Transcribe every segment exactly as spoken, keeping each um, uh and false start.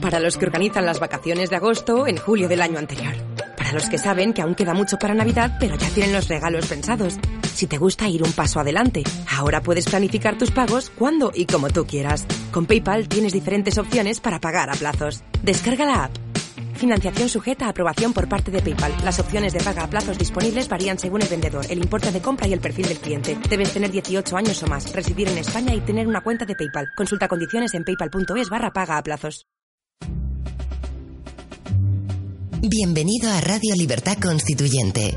Para los que organizan las vacaciones de agosto en julio del año anterior. Para los que saben que aún queda mucho para Navidad, pero ya tienen los regalos pensados. Si te gusta ir un paso adelante, ahora puedes planificar tus pagos cuando y como tú quieras. Con PayPal tienes diferentes opciones para pagar a plazos. Descarga la app. Financiación sujeta a aprobación por parte de PayPal. Las opciones de paga a plazos disponibles varían según el vendedor, el importe de compra y el perfil del cliente. Debes tener dieciocho años o más, residir en España y tener una cuenta de PayPal. Consulta condiciones en paypal.es barra paga a plazos. Bienvenido a Radio Libertad Constituyente.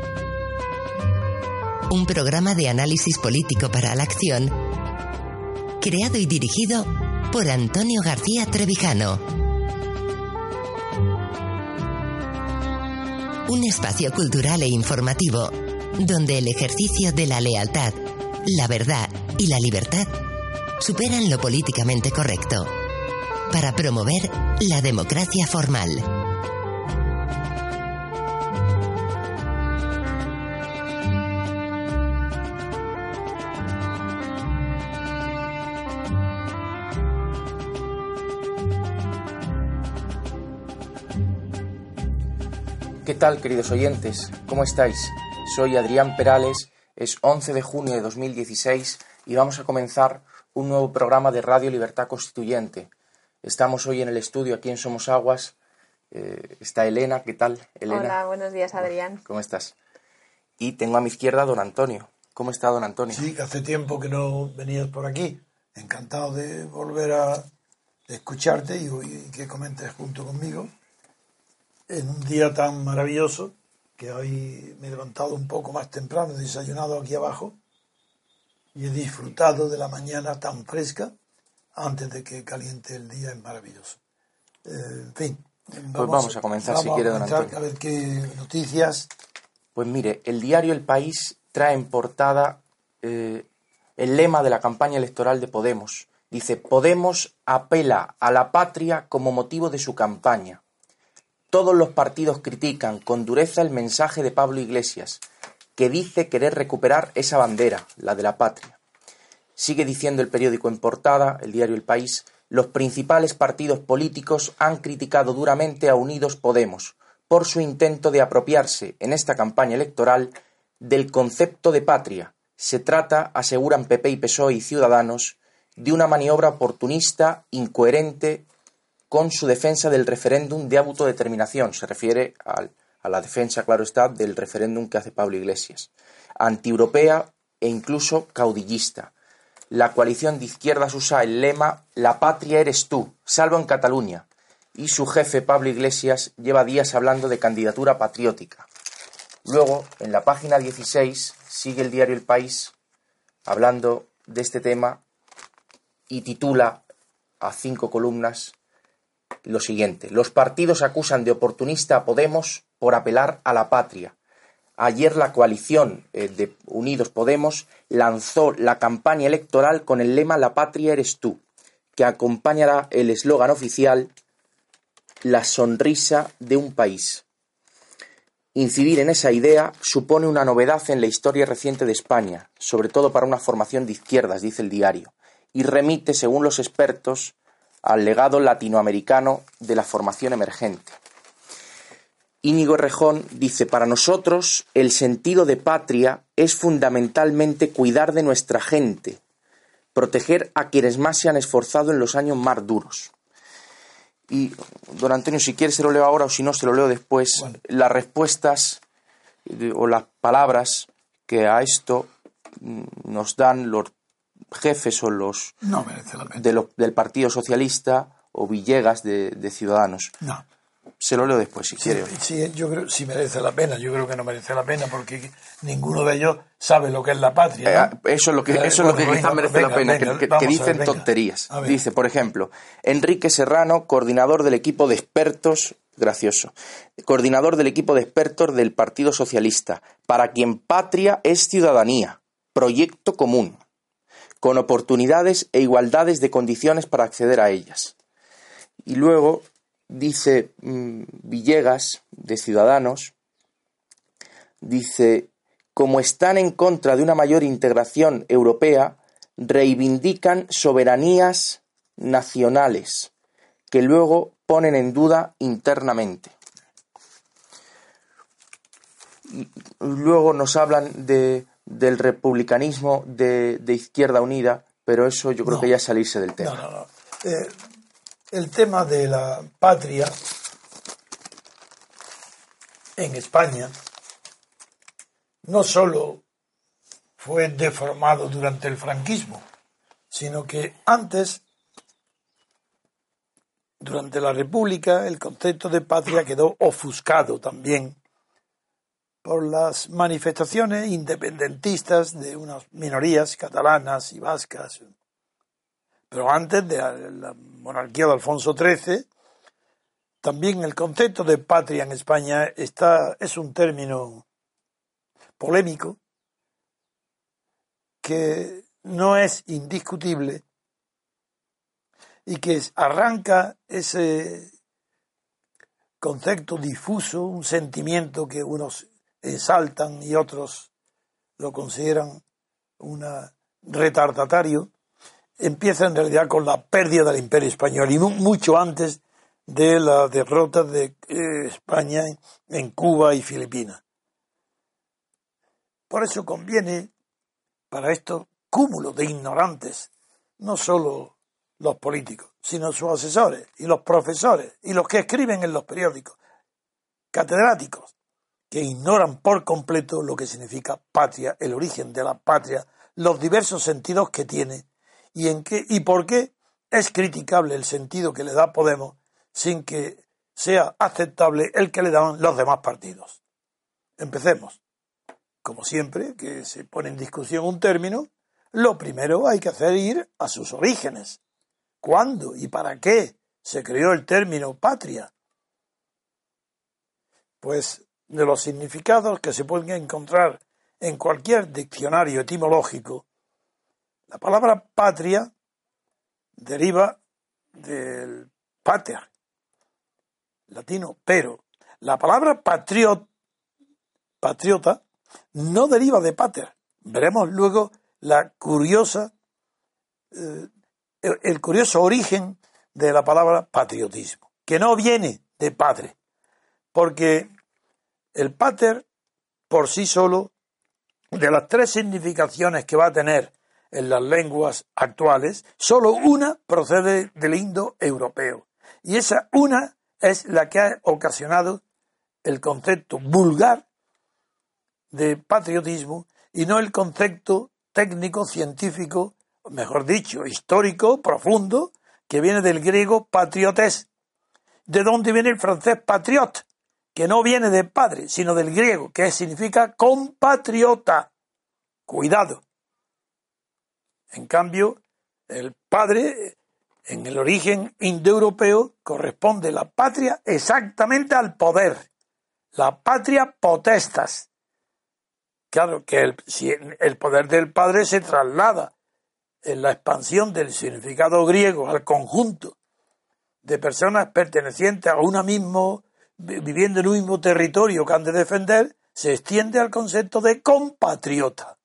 Un programa de análisis político para la acción, creado y dirigido por Antonio García Trevijano. Un espacio cultural e informativo, donde el ejercicio de la lealtad, la verdad y la libertad superan lo políticamente correcto, para promover la democracia formal. ¿Qué tal, queridos oyentes? ¿Cómo estáis? Soy Adrián Perales, es once de junio de dos mil dieciséis y vamos a comenzar un nuevo programa de Radio Libertad Constituyente. Estamos hoy en el estudio aquí en Somosaguas. Eh, está Elena, ¿qué tal, Elena? Hola, buenos días, Adrián. ¿Cómo estás? Y tengo a mi izquierda a don Antonio. ¿Cómo está, don Antonio? Sí, que hace tiempo que no venías por aquí. Encantado de volver a escucharte y, y que comentes junto conmigo. En un día tan maravilloso, que hoy me he levantado un poco más temprano, he desayunado aquí abajo y he disfrutado de la mañana tan fresca antes de que caliente el día, es maravilloso. Eh, en fin. Vamos, pues vamos a comenzar, vamos si quiere, a don comenzar, Antonio. A ver qué noticias. Pues mire, el diario El País trae en portada eh, el lema de la campaña electoral de Podemos. Dice: Podemos apela a la patria como motivo de su campaña. Todos los partidos critican con dureza el mensaje de Pablo Iglesias, que dice querer recuperar esa bandera, la de la patria. Sigue diciendo el periódico en portada, el diario El País: los principales partidos políticos han criticado duramente a Unidos Podemos por su intento de apropiarse en esta campaña electoral del concepto de patria. Se trata, aseguran P P y P S O E y Ciudadanos, de una maniobra oportunista, incoherente con su defensa del referéndum de autodeterminación. Se refiere al, a la defensa, claro está, del referéndum que hace Pablo Iglesias. Antieuropea e incluso caudillista. La coalición de izquierdas usa el lema «La patria eres tú, salvo en Cataluña», y su jefe, Pablo Iglesias, lleva días hablando de candidatura patriótica. Luego, en la página dieciséis, sigue el diario El País hablando de este tema y titula a cinco columnas lo siguiente: los partidos acusan de oportunista a Podemos por apelar a la patria. Ayer la coalición eh, de Unidos Podemos lanzó la campaña electoral con el lema «La patria eres tú», que acompañará el eslogan oficial «La sonrisa de un país». Incidir en esa idea supone una novedad en la historia reciente de España, sobre todo para una formación de izquierdas, dice el diario, y remite, según los expertos, al legado latinoamericano de la formación emergente. Íñigo Errejón dice: para nosotros el sentido de patria es fundamentalmente cuidar de nuestra gente, proteger a quienes más se han esforzado en los años más duros. Y, don Antonio, si quiere se lo leo ahora o si no se lo leo después, bueno. Las respuestas o las palabras que a esto nos dan los jefes o los no merece la pena. De lo, del Partido Socialista o Villegas de, de Ciudadanos. No. Se lo leo después, si sí, quiere. Sí, yo creo sí merece la pena. Yo creo que no merece la pena porque ninguno de ellos sabe lo que es la patria, ¿no? Eh, eso es lo que, eso eh, es bueno, lo que venga, quizás merece venga, la pena, venga, que, que, que dicen ver, tonterías. Dice, por ejemplo, Enrique Serrano, coordinador del equipo de expertos, gracioso, coordinador del equipo de expertos del Partido Socialista, para quien patria es ciudadanía, proyecto común, con oportunidades e igualdades de condiciones para acceder a ellas. Y luego dice mmm, Villegas, de Ciudadanos, dice: como están en contra de una mayor integración europea, reivindican soberanías nacionales, que luego ponen en duda internamente. Y luego nos hablan de, del republicanismo de, de Izquierda Unida, pero eso yo creo No, que ya es salirse del tema. No, no, no. Eh, el tema de la patria en España no solo fue deformado durante el franquismo, sino que antes, durante la República, el concepto de patria quedó ofuscado también por las manifestaciones independentistas de unas minorías catalanas y vascas. Pero antes de la monarquía de Alfonso trece, también el concepto de patria en España está, es un término polémico que no es indiscutible y que arranca ese concepto difuso, un sentimiento que unos exaltan y otros lo consideran una retardatario, empieza en realidad con la pérdida del Imperio Español y mucho antes de la derrota de eh, España en Cuba y Filipinas. Por eso conviene, para estos cúmulos de ignorantes, no solo los políticos, sino sus asesores y los profesores y los que escriben en los periódicos, catedráticos, que ignoran por completo lo que significa patria, el origen de la patria, los diversos sentidos que tiene y en qué y por qué es criticable el sentido que le da Podemos sin que sea aceptable el que le dan los demás partidos. Empecemos. Como siempre que se pone en discusión un término, lo primero hay que hacer es ir a sus orígenes. ¿Cuándo y para qué se creó el término patria? Pues de los significados que se pueden encontrar en cualquier diccionario etimológico, la palabra patria deriva del pater, latino, pero la palabra patriot, patriota no deriva de pater. Veremos luego la curiosa, eh, el, el curioso origen de la palabra patriotismo, que no viene de padre, porque el pater por sí solo, de las tres significaciones que va a tener en las lenguas actuales, solo una procede del indoeuropeo. Y esa una es la que ha ocasionado el concepto vulgar de patriotismo y no el concepto técnico, científico, mejor dicho, histórico, profundo, que viene del griego patriotes, de donde viene el francés patriote, que no viene de padre, sino del griego, que significa compatriota. Cuidado. En cambio, el padre, en el origen indoeuropeo, corresponde la patria exactamente al poder. La patria potestas. Claro que el, si el poder del padre se traslada en la expansión del significado griego al conjunto de personas pertenecientes a una misma, viviendo en un mismo territorio que han de defender, se extiende al concepto de compatriota.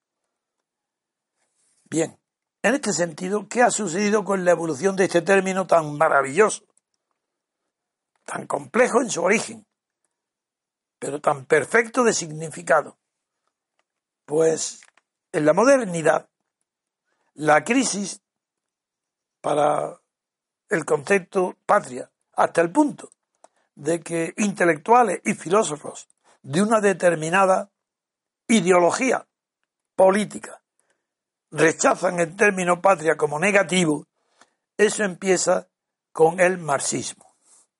Bien, en este sentido, ¿qué ha sucedido con la evolución de este término tan maravilloso, tan complejo en su origen, pero tan perfecto de significado? Pues en la modernidad, la crisis para el concepto patria, hasta el punto de que intelectuales y filósofos de una determinada ideología política rechazan el término patria como negativo, eso empieza con el marxismo.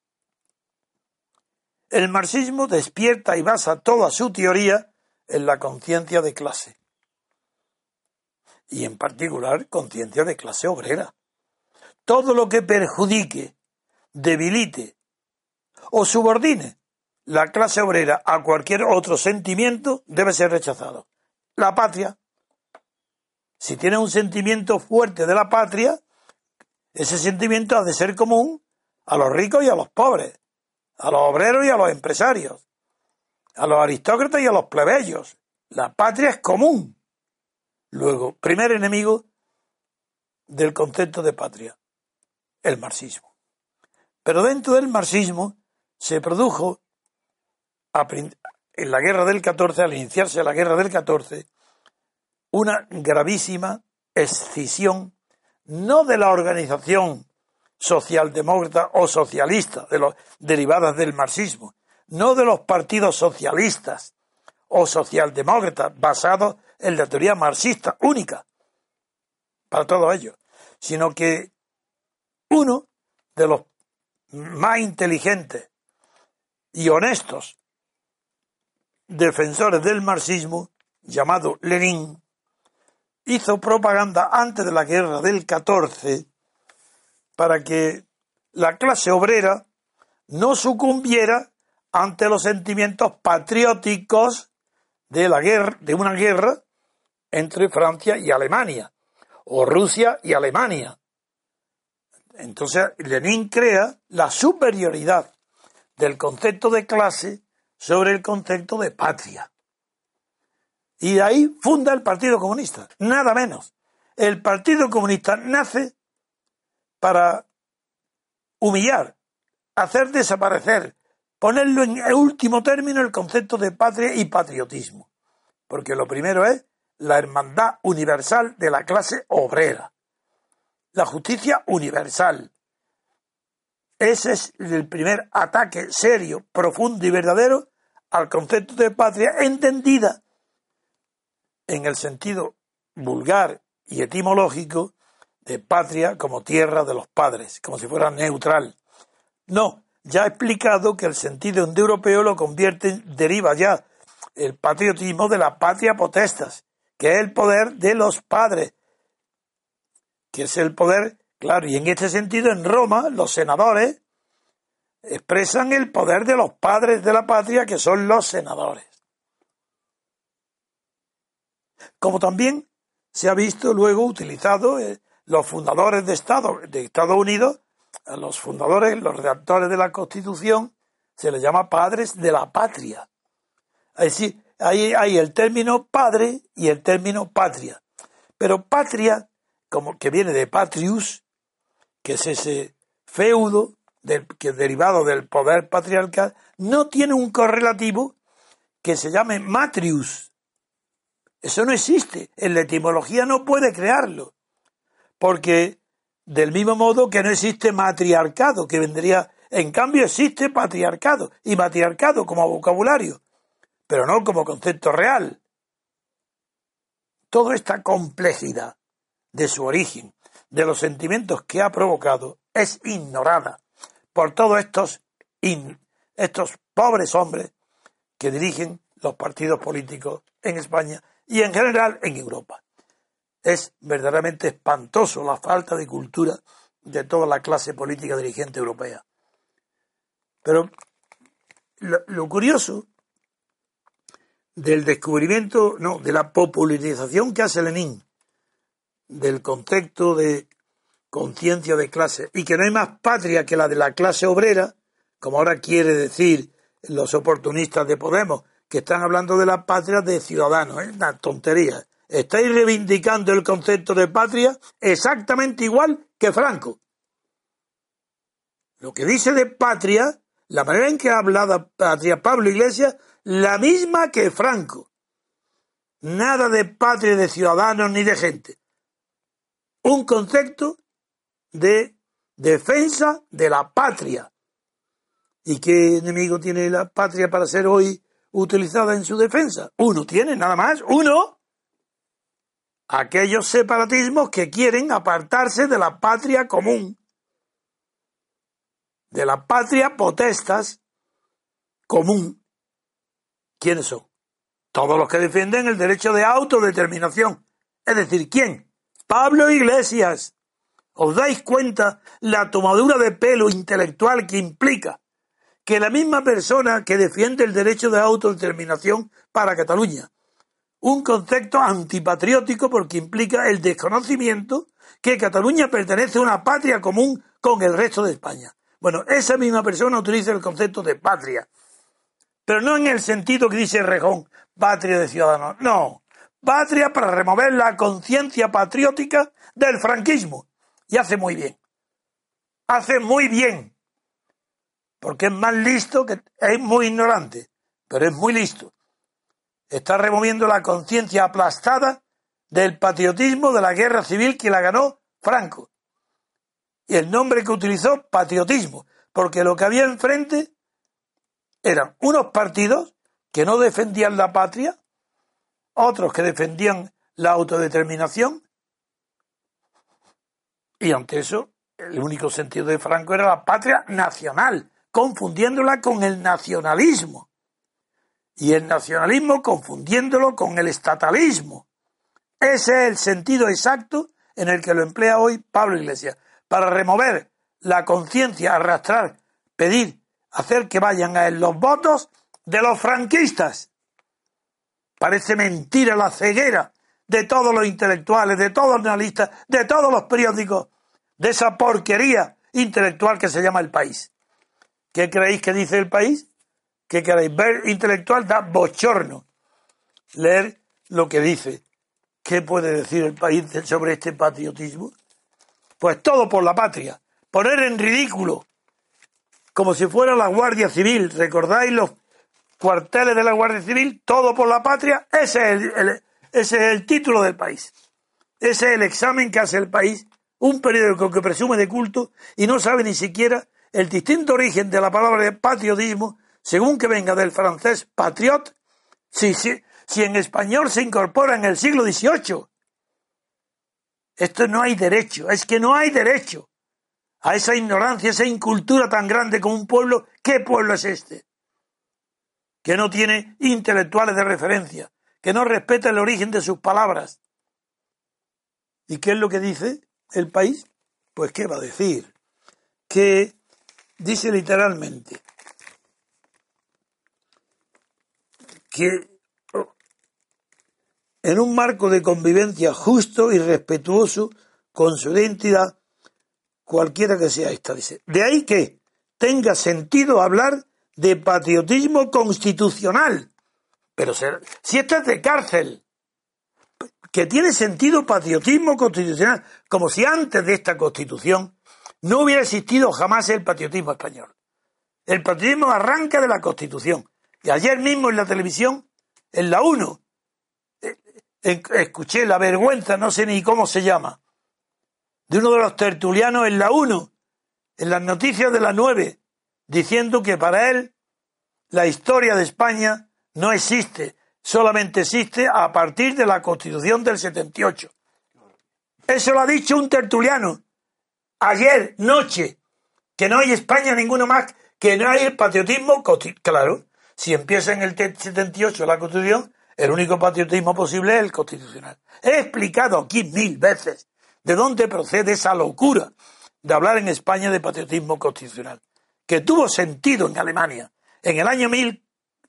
El marxismo despierta y basa toda su teoría en la conciencia de clase, y en particular conciencia de clase obrera. Todo lo que perjudique, debilite o subordine la clase obrera a cualquier otro sentimiento debe ser rechazado. La patria, si tiene un sentimiento fuerte de la patria, ese sentimiento ha de ser común a los ricos y a los pobres, a los obreros y a los empresarios, a los aristócratas y a los plebeyos. La patria es común. Luego, primer enemigo del concepto de patria, el marxismo. Pero dentro del marxismo se produjo, en la guerra del catorce, al iniciarse la guerra del catorce, una gravísima escisión, no de la organización socialdemócrata o socialista, de los derivadas del marxismo, no de los partidos socialistas o socialdemócratas basados en la teoría marxista única para todos ellos, sino que uno de los más inteligentes y honestos defensores del marxismo, llamado Lenin, hizo propaganda antes de la guerra del catorce para que la clase obrera no sucumbiera ante los sentimientos patrióticos de la guerra, de una guerra entre Francia y Alemania, o Rusia y Alemania. Entonces Lenin crea la superioridad del concepto de clase sobre el concepto de patria. Y de ahí funda el Partido Comunista, nada menos. El Partido Comunista nace para humillar, hacer desaparecer, ponerlo en el último término el concepto de patria y patriotismo. Porque lo primero es la hermandad universal de la clase obrera. La justicia universal. Ese es el primer ataque serio, profundo y verdadero al concepto de patria, entendida en el sentido vulgar y etimológico de patria como tierra de los padres, como si fuera neutral. No, ya he explicado que el sentido indoeuropeo lo convierte, deriva ya el patriotismo de la patria potestas, que es el poder de los padres, que es el poder, claro, y en este sentido en Roma los senadores expresan el poder de los padres de la patria, que son los senadores. Como también se ha visto luego utilizado eh, los fundadores de Estado, de Estados Unidos, a los fundadores, los redactores de la Constitución, se les llama padres de la patria. Es decir, ahí hay el término padre y el término patria. Pero patria, como que viene de patrius, que es ese feudo del, que es derivado del poder patriarcal, no tiene un correlativo que se llame matrius. Eso no existe. En la etimología no puede crearlo. Porque del mismo modo que no existe matriarcado, que vendría, en cambio existe patriarcado, y matriarcado como vocabulario, pero no como concepto real. Toda esta complejidad de su origen, de los sentimientos que ha provocado, es ignorada por todos estos, in, estos pobres hombres que dirigen los partidos políticos en España y en general en Europa. Es verdaderamente espantoso la falta de cultura de toda la clase política dirigente europea. Pero lo, lo curioso del descubrimiento, no, de la popularización que hace Lenin del concepto de conciencia de clase, y que no hay más patria que la de la clase obrera, como ahora quiere decir los oportunistas de Podemos, que están hablando de la patria de ciudadanos, es ¿eh? Una tontería. Estáis reivindicando el concepto de patria exactamente igual que Franco. Lo que dice de patria, la manera en que ha hablado patria Pablo Iglesias, la misma que Franco. Nada de patria de ciudadanos ni de gente. Un concepto de defensa de la patria. ¿Y qué enemigo tiene la patria para ser hoy utilizada en su defensa? Uno tiene, nada más, uno. Aquellos separatismos que quieren apartarse de la patria común, de la patria potestas común. ¿Quiénes son? Todos los que defienden el derecho de autodeterminación. Es decir, ¿quién? Pablo Iglesias. ¿Os dais cuenta la tomadura de pelo intelectual que implica que la misma persona que defiende el derecho de autodeterminación para Cataluña, un concepto antipatriótico porque implica el desconocimiento que Cataluña pertenece a una patria común con el resto de España? Bueno, esa misma persona utiliza el concepto de patria, pero no en el sentido que dice Rejón, patria de ciudadanos, no, patria para remover la conciencia patriótica del franquismo, y hace muy bien, hace muy bien, porque es más listo, que es muy ignorante, pero es muy listo. Está removiendo la conciencia aplastada del patriotismo de la guerra civil que la ganó Franco. Y el nombre que utilizó, patriotismo, porque lo que había enfrente eran unos partidos que no defendían la patria, otros que defendían la autodeterminación, y ante eso el único sentido de Franco era la patria nacional, confundiéndola con el nacionalismo, y el nacionalismo confundiéndolo con el estatalismo. Ese es el sentido exacto en el que lo emplea hoy Pablo Iglesias, para remover la conciencia, arrastrar, pedir, hacer que vayan a él los votos de los franquistas. Parece mentira la ceguera de todos los intelectuales, de todos los analistas, de todos los periódicos, de esa porquería intelectual que se llama El País. ¿Qué creéis que dice El País? ¿Qué queréis? Ver intelectual da bochorno. Leer lo que dice. ¿Qué puede decir El País sobre este patriotismo? Pues todo por la patria. Poner en ridículo, como si fuera la Guardia Civil. ¿Recordáis los cuarteles de la Guardia Civil? Todo por la patria. Ese es el, el, ese es el título del País. Ese es el examen que hace El País. Un periódico que presume de culto y no sabe ni siquiera el distinto origen de la palabra de patriotismo, según que venga del francés patriot, si, si, si en español se incorpora en el siglo dieciocho. Esto no hay derecho, es que no hay derecho a esa ignorancia, esa incultura tan grande como un pueblo. ¿Qué pueblo es este? Que no tiene intelectuales de referencia, que no respeta el origen de sus palabras. ¿Y qué es lo que dice El País? Pues ¿qué va a decir? Que dice literalmente que en un marco de convivencia justo y respetuoso con su identidad, cualquiera que sea esta, dice. De ahí que tenga sentido hablar de patriotismo constitucional. Pero si esta es de cárcel, que tiene sentido patriotismo constitucional, como si antes de esta Constitución no hubiera existido jamás el patriotismo español. El patriotismo arranca de la Constitución. Y ayer mismo en la televisión, en la uno, escuché la vergüenza, no sé ni cómo se llama, de uno de los tertulianos en la uno, en las noticias de la nueve, diciendo que para él la historia de España no existe, solamente existe a partir de la Constitución del setenta y ocho. Eso lo ha dicho un tertuliano ayer noche, que no hay España ninguno más, que no hay el patriotismo. Claro, si empieza en el setenta y ocho la Constitución, el único patriotismo posible es el constitucional. He explicado aquí mil veces de dónde procede esa locura de hablar en España de patriotismo constitucional, que tuvo sentido en Alemania en el año mil,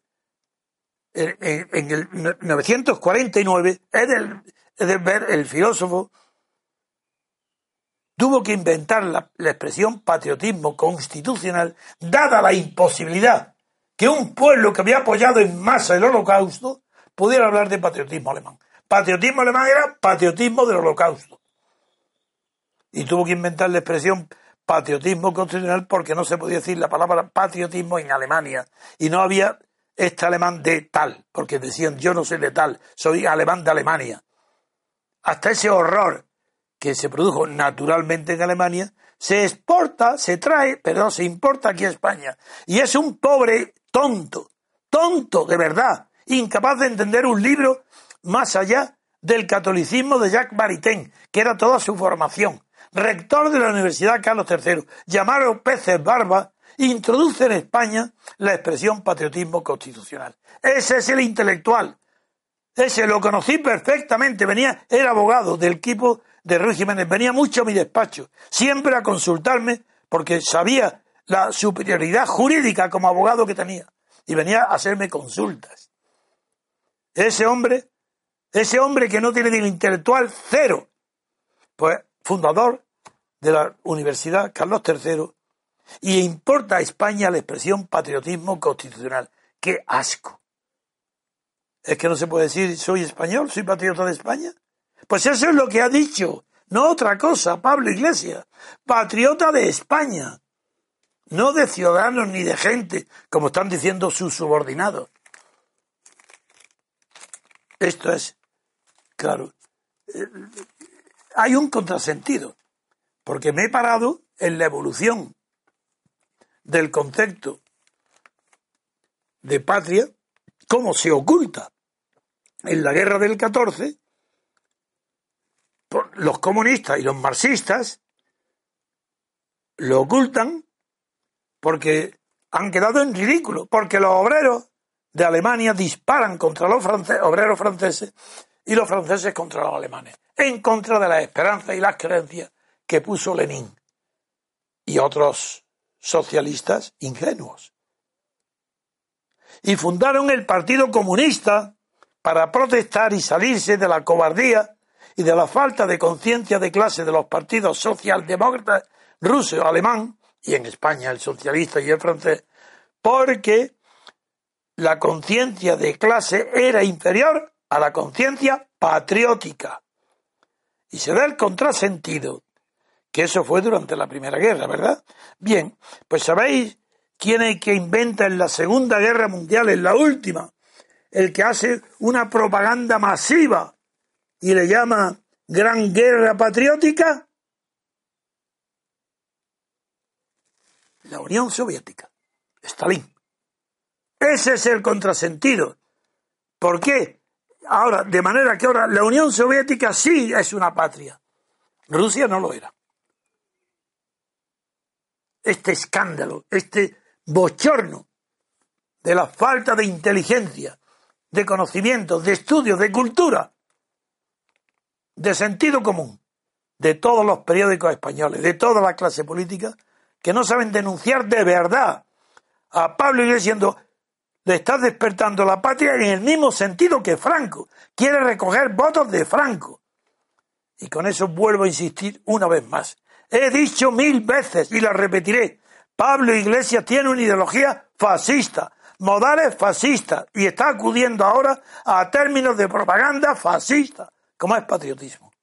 en el novecientos cuarenta y nueve. Edelberg, el filósofo, tuvo que inventar la, la expresión patriotismo constitucional, dada la imposibilidad que un pueblo que había apoyado en masa el Holocausto pudiera hablar de patriotismo alemán. Patriotismo alemán era patriotismo del Holocausto. Y tuvo que inventar la expresión patriotismo constitucional porque no se podía decir la palabra patriotismo en Alemania. Y no había este alemán de tal, porque decían yo no soy de tal, soy alemán de Alemania. Hasta ese horror que se produjo naturalmente en Alemania, se exporta, se trae, pero se importa aquí a España. Y es un pobre tonto, tonto de verdad, incapaz de entender un libro más allá del catolicismo de Jacques Maritain, que era toda su formación. Rector de la Universidad Carlos tercero, llamado Peces Barba, introduce en España la expresión patriotismo constitucional. Ese es el intelectual. Ese lo conocí perfectamente, venía, era abogado del equipo de Ruiz Jiménez, venía mucho a mi despacho, siempre a consultarme, porque sabía la superioridad jurídica como abogado que tenía, y venía a hacerme consultas. Ese hombre, ese hombre que no tiene ni el intelectual, cero, pues fundador de la Universidad Carlos tercero, y importa a España la expresión patriotismo constitucional. ¡Qué asco! ¿Es que no se puede decir soy español, soy patriota de España? Pues eso es lo que ha dicho, no otra cosa, Pablo Iglesias, patriota de España. no de ciudadanos ni de gente, como están diciendo sus subordinados. Esto es, claro, eh, hay un contrasentido, porque me he parado en la evolución del concepto de patria, cómo se oculta en la guerra del catorce por los comunistas y los marxistas, lo ocultan porque han quedado en ridículo, porque los obreros de Alemania disparan contra los franceses, obreros franceses, y los franceses contra los alemanes, en contra de las esperanzas y las creencias que puso Lenin y otros socialistas ingenuos. Y fundaron el Partido Comunista para protestar y salirse de la cobardía y de la falta de conciencia de clase de los partidos socialdemócratas ruso, alemán, y en España el socialista y el francés, porque la conciencia de clase era inferior a la conciencia patriótica. Y se da el contrasentido, que eso fue durante la Primera Guerra, ¿verdad? Bien, pues ¿sabéis quién es el que inventa en la Segunda Guerra Mundial, en la última, el que hace una propaganda masiva y le llama Gran Guerra Patriótica? La Unión Soviética, Stalin. Ese es el contrasentido. ¿Por qué? Ahora, de manera que ahora la Unión Soviética sí es una patria. Rusia no lo era. Este escándalo, este bochorno de la falta de inteligencia, de conocimiento, de estudio, de cultura, de sentido común, de todos los periódicos españoles, de toda la clase política, que no saben denunciar de verdad a Pablo Iglesias diciendo, le está despertando la patria en el mismo sentido que Franco. Quiere recoger votos de Franco. Y con eso vuelvo a insistir una vez más. He dicho mil veces y la repetiré. Pablo Iglesias tiene una ideología fascista, modales fascistas, y está acudiendo ahora a términos de propaganda fascista, como es patriotismo.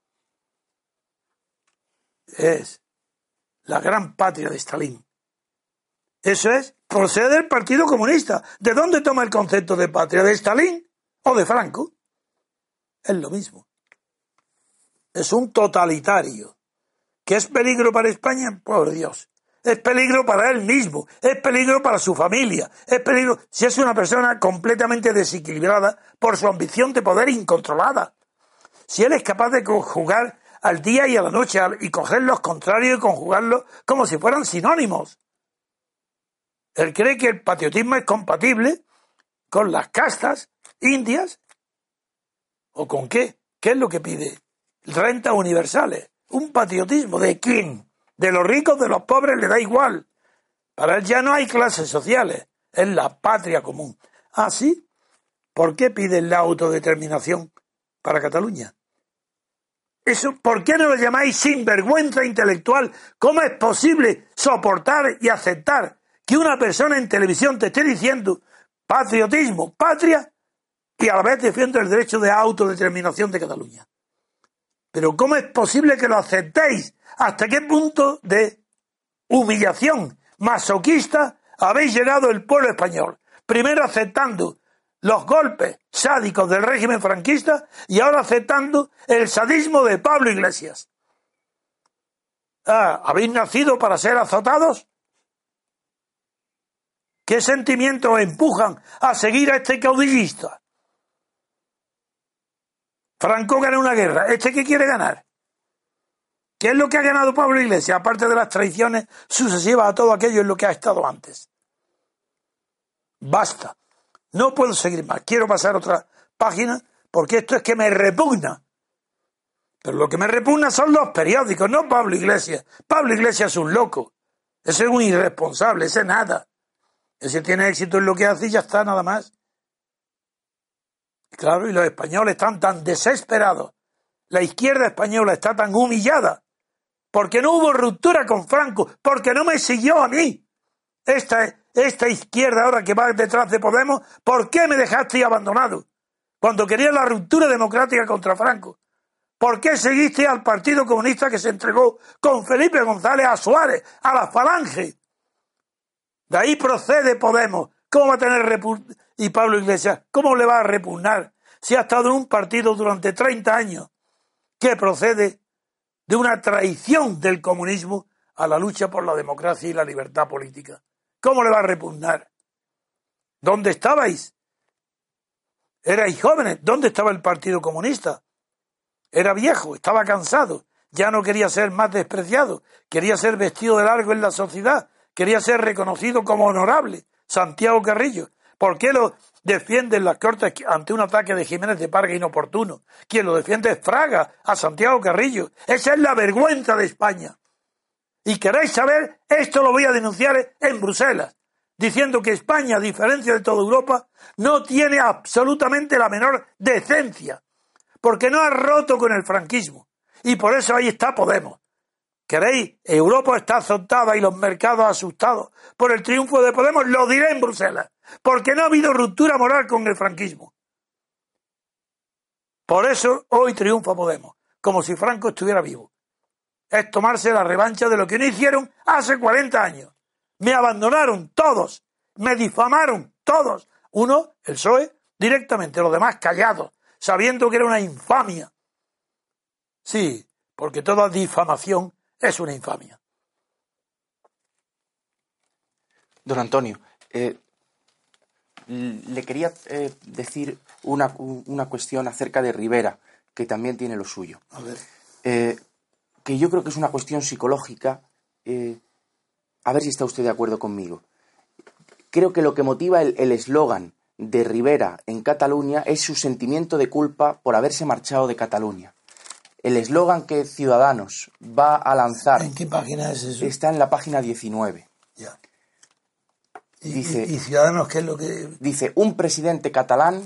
Es la gran patria de Stalin. Eso es, procede del Partido Comunista. ¿De dónde toma el concepto de patria? ¿De Stalin o de Franco? Es lo mismo. Es un totalitario. ¿Qué es peligro para España? Por Dios. Es peligro para él mismo, es peligro para su familia, es peligro si es una persona completamente desequilibrada por su ambición de poder incontrolada. Si él es capaz de conjugar al día y a la noche y coger los contrarios y conjugarlos como si fueran sinónimos. Él cree que el patriotismo es compatible con las castas indias. ¿O con qué? ¿Qué es lo que pide? Rentas universales. ¿Un patriotismo de quién? De los ricos, de los pobres, le da igual. Para él ya no hay clases sociales. Es la patria común. ¿Ah, sí? ¿Por qué piden la autodeterminación para Cataluña? Eso, ¿por qué no lo llamáis sinvergüenza intelectual? ¿Cómo es posible soportar y aceptar que una persona en televisión te esté diciendo patriotismo, patria, y a la vez defiende el derecho de autodeterminación de Cataluña? Pero ¿cómo es posible que lo aceptéis? ¿Hasta qué punto de humillación masoquista habéis llegado el pueblo español? Primero aceptando los golpes sádicos del régimen franquista y ahora aceptando el sadismo de Pablo Iglesias. Ah, ¿habéis nacido para ser azotados? ¿Qué sentimientos empujan a seguir a este caudillista? Franco ganó una guerra. ¿Este qué quiere ganar? ¿Qué es lo que ha ganado Pablo Iglesias? Aparte de las traiciones sucesivas a todo aquello en lo que ha estado antes. Basta. No puedo seguir más. Quiero pasar a otra página porque esto es que me repugna. Pero lo que me repugna son los periódicos, no Pablo Iglesias. Pablo Iglesias es un loco. Ese es un irresponsable, ese nada. Ese tiene éxito en lo que hace y ya está, nada más. Claro, y los españoles están tan desesperados. La izquierda española está tan humillada porque no hubo ruptura con Franco, porque no me siguió a mí. Esta, esta izquierda ahora que va detrás de Podemos, ¿por qué me dejaste abandonado? Cuando quería la ruptura democrática contra Franco. ¿Por qué seguiste al Partido Comunista que se entregó con Felipe González a Suárez, a la Falange? De ahí procede Podemos. ¿Cómo va a tener repugnancia? Y Pablo Iglesias, ¿cómo le va a repugnar si ha estado en un partido durante treinta años que procede de una traición del comunismo a la lucha por la democracia y la libertad política? ¿Cómo le va a repugnar? ¿Dónde estabais? Erais jóvenes. ¿Dónde estaba el Partido Comunista? Era viejo, estaba cansado, ya no quería ser más despreciado, quería ser vestido de largo en la sociedad, quería ser reconocido como honorable. Santiago Carrillo, ¿por qué lo defiende en las Cortes ante un ataque de Jiménez de Parga inoportuno? Quien lo defiende es Fraga, a Santiago Carrillo. Esa es la vergüenza de España. Y queréis saber, esto lo voy a denunciar en Bruselas, diciendo que España, a diferencia de toda Europa, no tiene absolutamente la menor decencia, porque no ha roto con el franquismo. Y por eso ahí está Podemos. ¿Queréis? Europa está azotada y los mercados asustados por el triunfo de Podemos, lo diré en Bruselas, porque no ha habido ruptura moral con el franquismo. Por eso hoy triunfa Podemos, como si Franco estuviera vivo. Es tomarse la revancha de lo que no hicieron hace cuarenta años. Me abandonaron todos, me difamaron todos. Uno, el P S O E, directamente, los demás callados, sabiendo que era una infamia. Sí, porque toda difamación es una infamia. Don Antonio, eh, le quería eh, decir una, una cuestión acerca de Rivera, que también tiene lo suyo. A ver. Eh, que yo creo que es una cuestión psicológica. Eh, a ver si está usted de acuerdo conmigo. Creo que lo que motiva el eslogan de Rivera en Cataluña es su sentimiento de culpa por haberse marchado de Cataluña. El eslogan que Ciudadanos va a lanzar... ¿En qué página es eso? Está en la página diecinueve. Ya. ¿Y, dice, y, y Ciudadanos qué es lo que...? Dice, un presidente catalán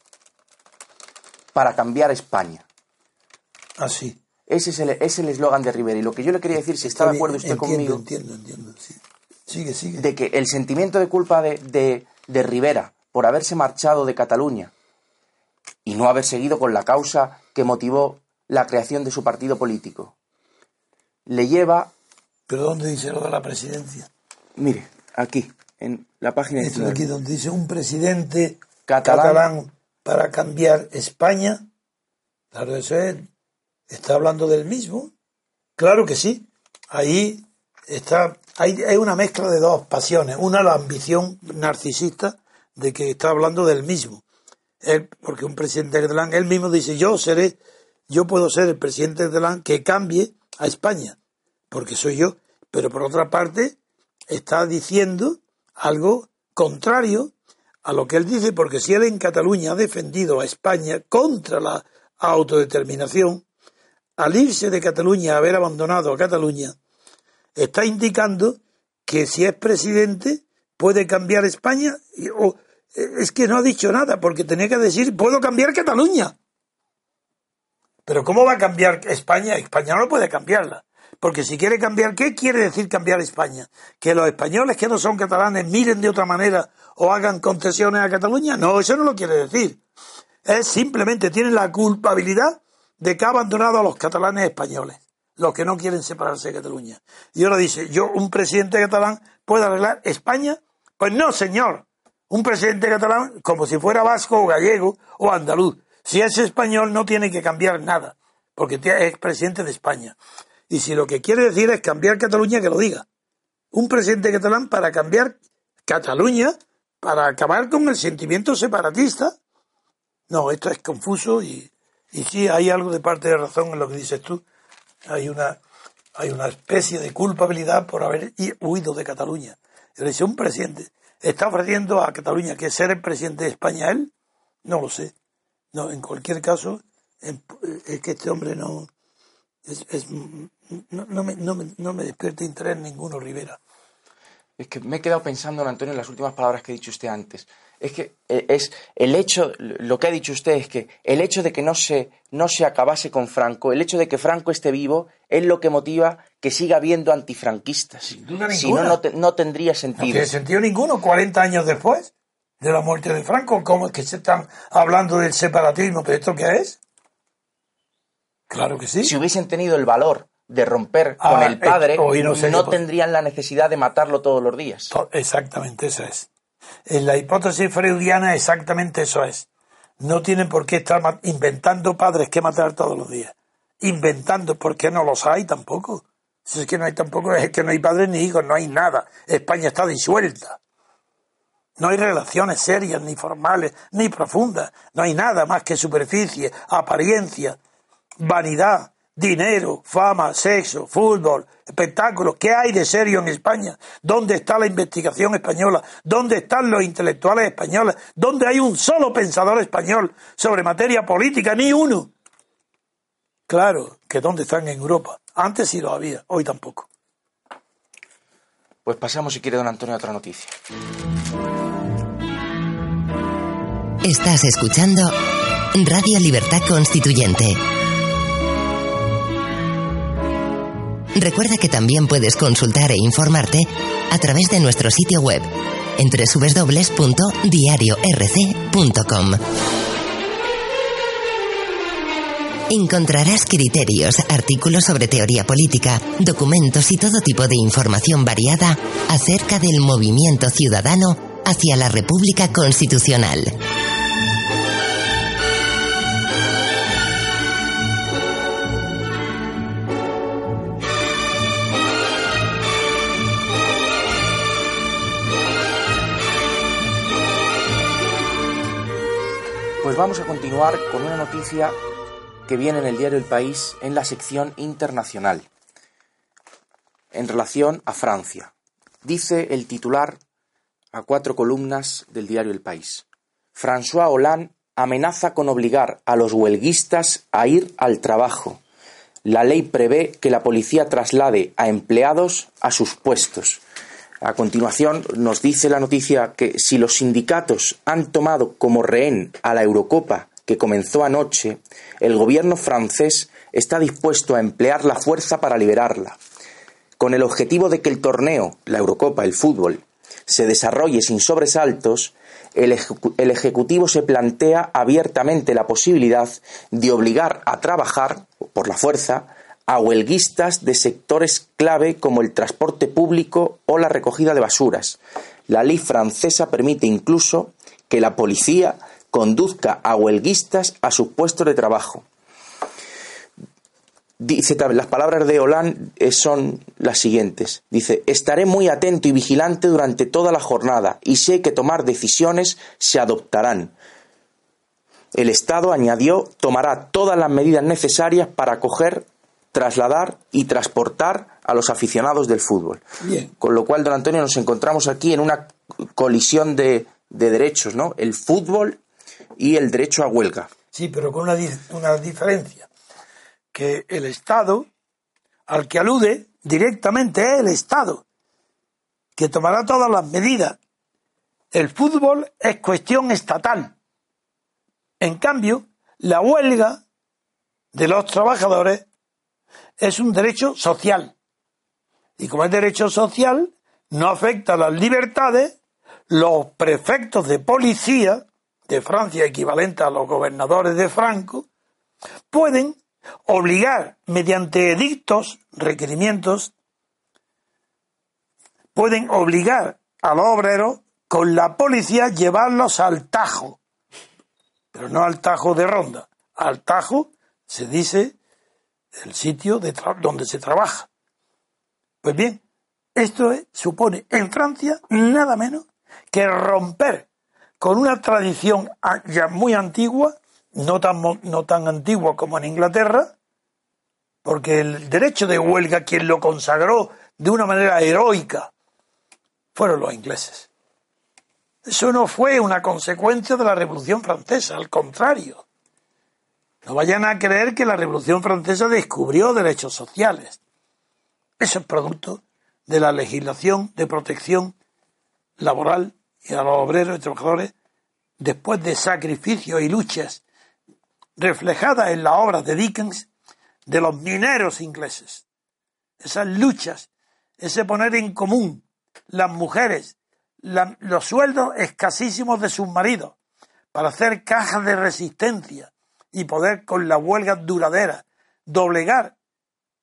para cambiar España. Ah, sí. Ese es el es el eslogan de Rivera. Y lo que yo le quería decir, si está Está de acuerdo bien, usted entiendo, conmigo... Entiendo, entiendo, sí. Sigue, sigue. De que el sentimiento de culpa de, de, de Rivera por haberse marchado de Cataluña y no haber seguido con la causa que motivó la creación de su partido político, le lleva... ¿Pero dónde dice lo de la presidencia? Mire, aquí, en la página... Esto de aquí donde dice un presidente catalán, catalán para cambiar España. Claro, eso es, está hablando del mismo. Claro que sí. Ahí está, hay, hay una mezcla de dos pasiones. Una, la ambición narcisista de que está hablando del mismo. Él, porque un presidente catalán, él mismo dice, yo seré... Yo puedo ser el presidente catalán que cambie a España, porque soy yo. Pero por otra parte, está diciendo algo contrario a lo que él dice, porque si él en Cataluña ha defendido a España contra la autodeterminación, al irse de Cataluña, haber abandonado a Cataluña, está indicando que si es presidente puede cambiar España. O, es que no ha dicho nada, porque tenía que decir, puedo cambiar Cataluña. Pero ¿cómo va a cambiar España? España no puede cambiarla. Porque si quiere cambiar, ¿qué quiere decir cambiar España? ¿Que los españoles que no son catalanes miren de otra manera o hagan concesiones a Cataluña? No, eso no lo quiere decir. Es simplemente, tienen la culpabilidad de que ha abandonado a los catalanes españoles, los que no quieren separarse de Cataluña. Y ahora dice, yo, un presidente catalán, ¿puede arreglar España? Pues no, señor. Un presidente catalán, como si fuera vasco o gallego o andaluz. Si es español no tiene que cambiar nada, porque es presidente de España. Y si lo que quiere decir es cambiar Cataluña, que lo diga. Un presidente catalán para cambiar Cataluña, para acabar con el sentimiento separatista. No, esto es confuso y, y sí hay algo de parte de razón en lo que dices tú. Hay una, hay una especie de culpabilidad por haber huido de Cataluña. Y si un presidente está ofreciendo a Cataluña que ser el presidente de España él, no lo sé. No, en cualquier caso, es que este hombre no, es, es, no, no, me, no, me, no me despierta interés ninguno, Rivera. Es que me he quedado pensando, don Antonio, en las últimas palabras que ha dicho usted antes. Es que es el hecho, lo que ha dicho usted es que el hecho de que no se, no se acabase con Franco, el hecho de que Franco esté vivo, es lo que motiva que siga habiendo antifranquistas. Sin duda si no, no, te, no tendría sentido. No tiene sentido ninguno, cuarenta años después de la muerte de Franco. ¿Cómo es que se están hablando del separatismo? ¿Pero esto qué es? Claro que sí. Si hubiesen tenido el valor de romper Ah, con el padre, eh, hoy no no, sé qué- tendrían la necesidad de matarlo todos los días. To- Exactamente, esa es. En la hipótesis freudiana exactamente eso es. No tienen por qué estar ma- inventando padres que matar todos los días. Inventando, porque no los hay tampoco. Si es que no hay tampoco, es que no hay padres ni hijos, no hay nada. España está disuelta. No hay relaciones serias, ni formales, ni profundas. No hay nada más que superficie, apariencia, vanidad, dinero, fama, sexo, fútbol, espectáculos. ¿Qué hay de serio en España? ¿Dónde está la investigación española? ¿Dónde están los intelectuales españoles? ¿Dónde hay un solo pensador español sobre materia política? Ni uno. Claro, que ¿dónde están en Europa? Antes sí lo había, hoy tampoco. Pues pasamos, si quiere, don Antonio, a otra noticia. Estás escuchando Radio Libertad Constituyente. Recuerda que también puedes consultar e informarte a través de nuestro sitio web en doble u doble u doble u punto diario r c punto com. Encontrarás criterios, artículos sobre teoría política, documentos y todo tipo de información variada acerca del movimiento ciudadano hacia la República Constitucional. Pues vamos a continuar con una noticia que viene en el diario El País en la sección internacional, en relación a Francia. Dice el titular a cuatro columnas del diario El País: François Hollande amenaza con obligar a los huelguistas a ir al trabajo. La ley prevé que la policía traslade a empleados a sus puestos. A continuación nos dice la noticia que si los sindicatos han tomado como rehén a la Eurocopa que comenzó anoche, el gobierno francés está dispuesto a emplear la fuerza para liberarla. Con el objetivo de que el torneo, la Eurocopa, el fútbol, se desarrolle sin sobresaltos, el, ejecu- el Ejecutivo se plantea abiertamente la posibilidad de obligar a trabajar, por la fuerza, a huelguistas de sectores clave como el transporte público o la recogida de basuras. La ley francesa permite incluso que la policía conduzca a huelguistas a sus puestos de trabajo. Dice, las palabras de Hollande son las siguientes. Dice: estaré muy atento y vigilante durante toda la jornada y sé que tomar decisiones se adoptarán. El Estado, añadió, tomará todas las medidas necesarias para acoger, trasladar y transportar a los aficionados del fútbol. Bien. Con lo cual, don Antonio, nos encontramos aquí en una colisión de, de derechos, ¿no? El fútbol y el derecho a huelga. Sí, pero con una, di- una diferencia. Que el Estado, al que alude directamente, es el Estado, que tomará todas las medidas. El fútbol es cuestión estatal. En cambio, la huelga de los trabajadores es un derecho social. Y como es derecho social, no afecta a las libertades. Los prefectos de policía de Francia, equivalente a los gobernadores de Franco, pueden obligar mediante edictos, requerimientos, pueden obligar a los obreros con la policía a llevarlos al Tajo, pero no al Tajo de Ronda. Al Tajo se dice el sitio de tra- donde se trabaja. Pues bien, esto es, supone en Francia nada menos que romper con una tradición ya muy antigua, no tan, no tan antigua como en Inglaterra, porque el derecho de huelga, quien lo consagró de una manera heroica, fueron los ingleses. Eso no fue una consecuencia de la Revolución Francesa, al contrario. No vayan a creer que la Revolución Francesa descubrió derechos sociales. Eso es producto de la legislación de protección laboral y a los obreros y trabajadores después de sacrificios y luchas reflejadas en las obras de Dickens de los mineros ingleses. Esas luchas, ese poner en común las mujeres, la, los sueldos escasísimos de sus maridos para hacer cajas de resistencia y poder con la huelga duradera doblegar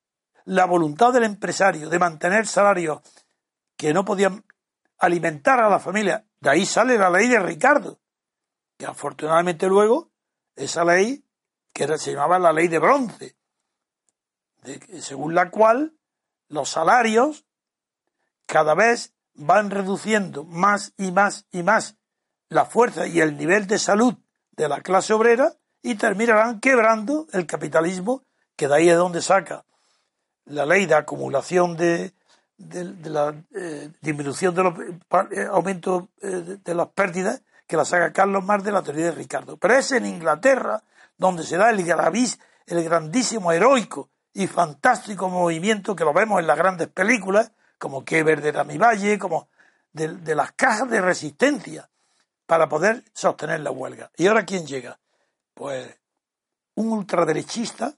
la voluntad del empresario de mantener salarios que no podían alimentar a la familia. De ahí sale la ley de Ricardo, que afortunadamente luego, esa ley, que era, se llamaba la ley de bronce, de, según la cual los salarios cada vez van reduciendo más y más y más la fuerza y el nivel de salud de la clase obrera y terminarán quebrando el capitalismo, que de ahí es donde saca la ley de acumulación de, de, de la eh, disminución de los eh, aumentos eh, de, de las pérdidas, que la saca Carlos Marx de la teoría de Ricardo. Pero es en Inglaterra donde se da el, gravis, el grandísimo, heroico y fantástico movimiento que lo vemos en las grandes películas, como Que Verde era mi valle, como de, de las cajas de resistencia para poder sostener la huelga. ¿Y ahora quién llega? Pues un ultraderechista,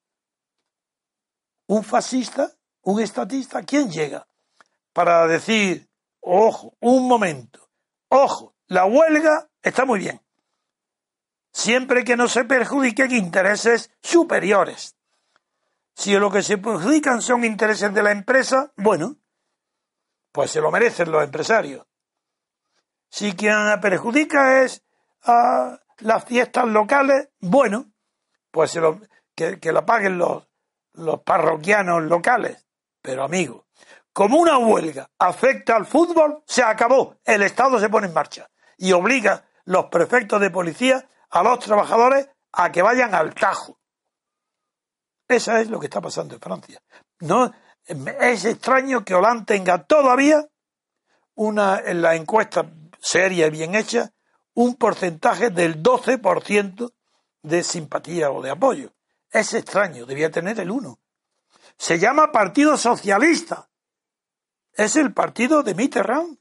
un fascista, un estatista. ¿Quién llega? Para decir, ojo, un momento, ojo, la huelga está muy bien, siempre que no se perjudiquen intereses superiores. Si lo que se perjudican son intereses de la empresa, bueno, pues se lo merecen los empresarios. Si quien perjudica es a las fiestas locales, bueno, pues se lo, que, que la paguen los, los parroquianos locales. Pero amigo, como una huelga afecta al fútbol, se acabó. El Estado se pone en marcha y obliga a los prefectos de policía a los trabajadores a que vayan al tajo. Eso es lo que está pasando en Francia. No es extraño que Hollande tenga todavía una, en la encuesta seria y bien hecha, un porcentaje del doce por ciento de simpatía o de apoyo. Es extraño, debía tener el uno. Se llama Partido Socialista. Es el partido de Mitterrand.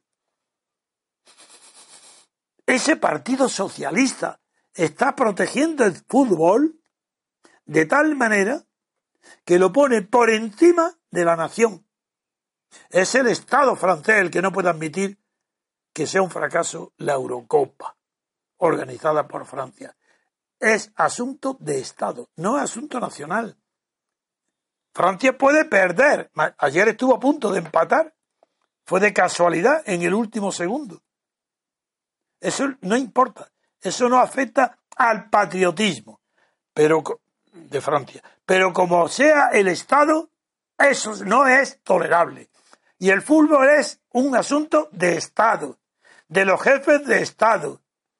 Ese Partido Socialista está protegiendo el fútbol de tal manera que lo pone por encima de la nación. Es el Estado francés el que no puede admitir que sea un fracaso la Eurocopa organizada por Francia. Es asunto de Estado, no es asunto nacional. Francia puede perder. Ayer estuvo a punto de empatar. Fue de casualidad en el último segundo. Eso no importa. Eso no afecta al patriotismo pero de Francia. Pero como sea el Estado, eso no es tolerable. Y el fútbol es un asunto de Estado, de los jefes de Estado.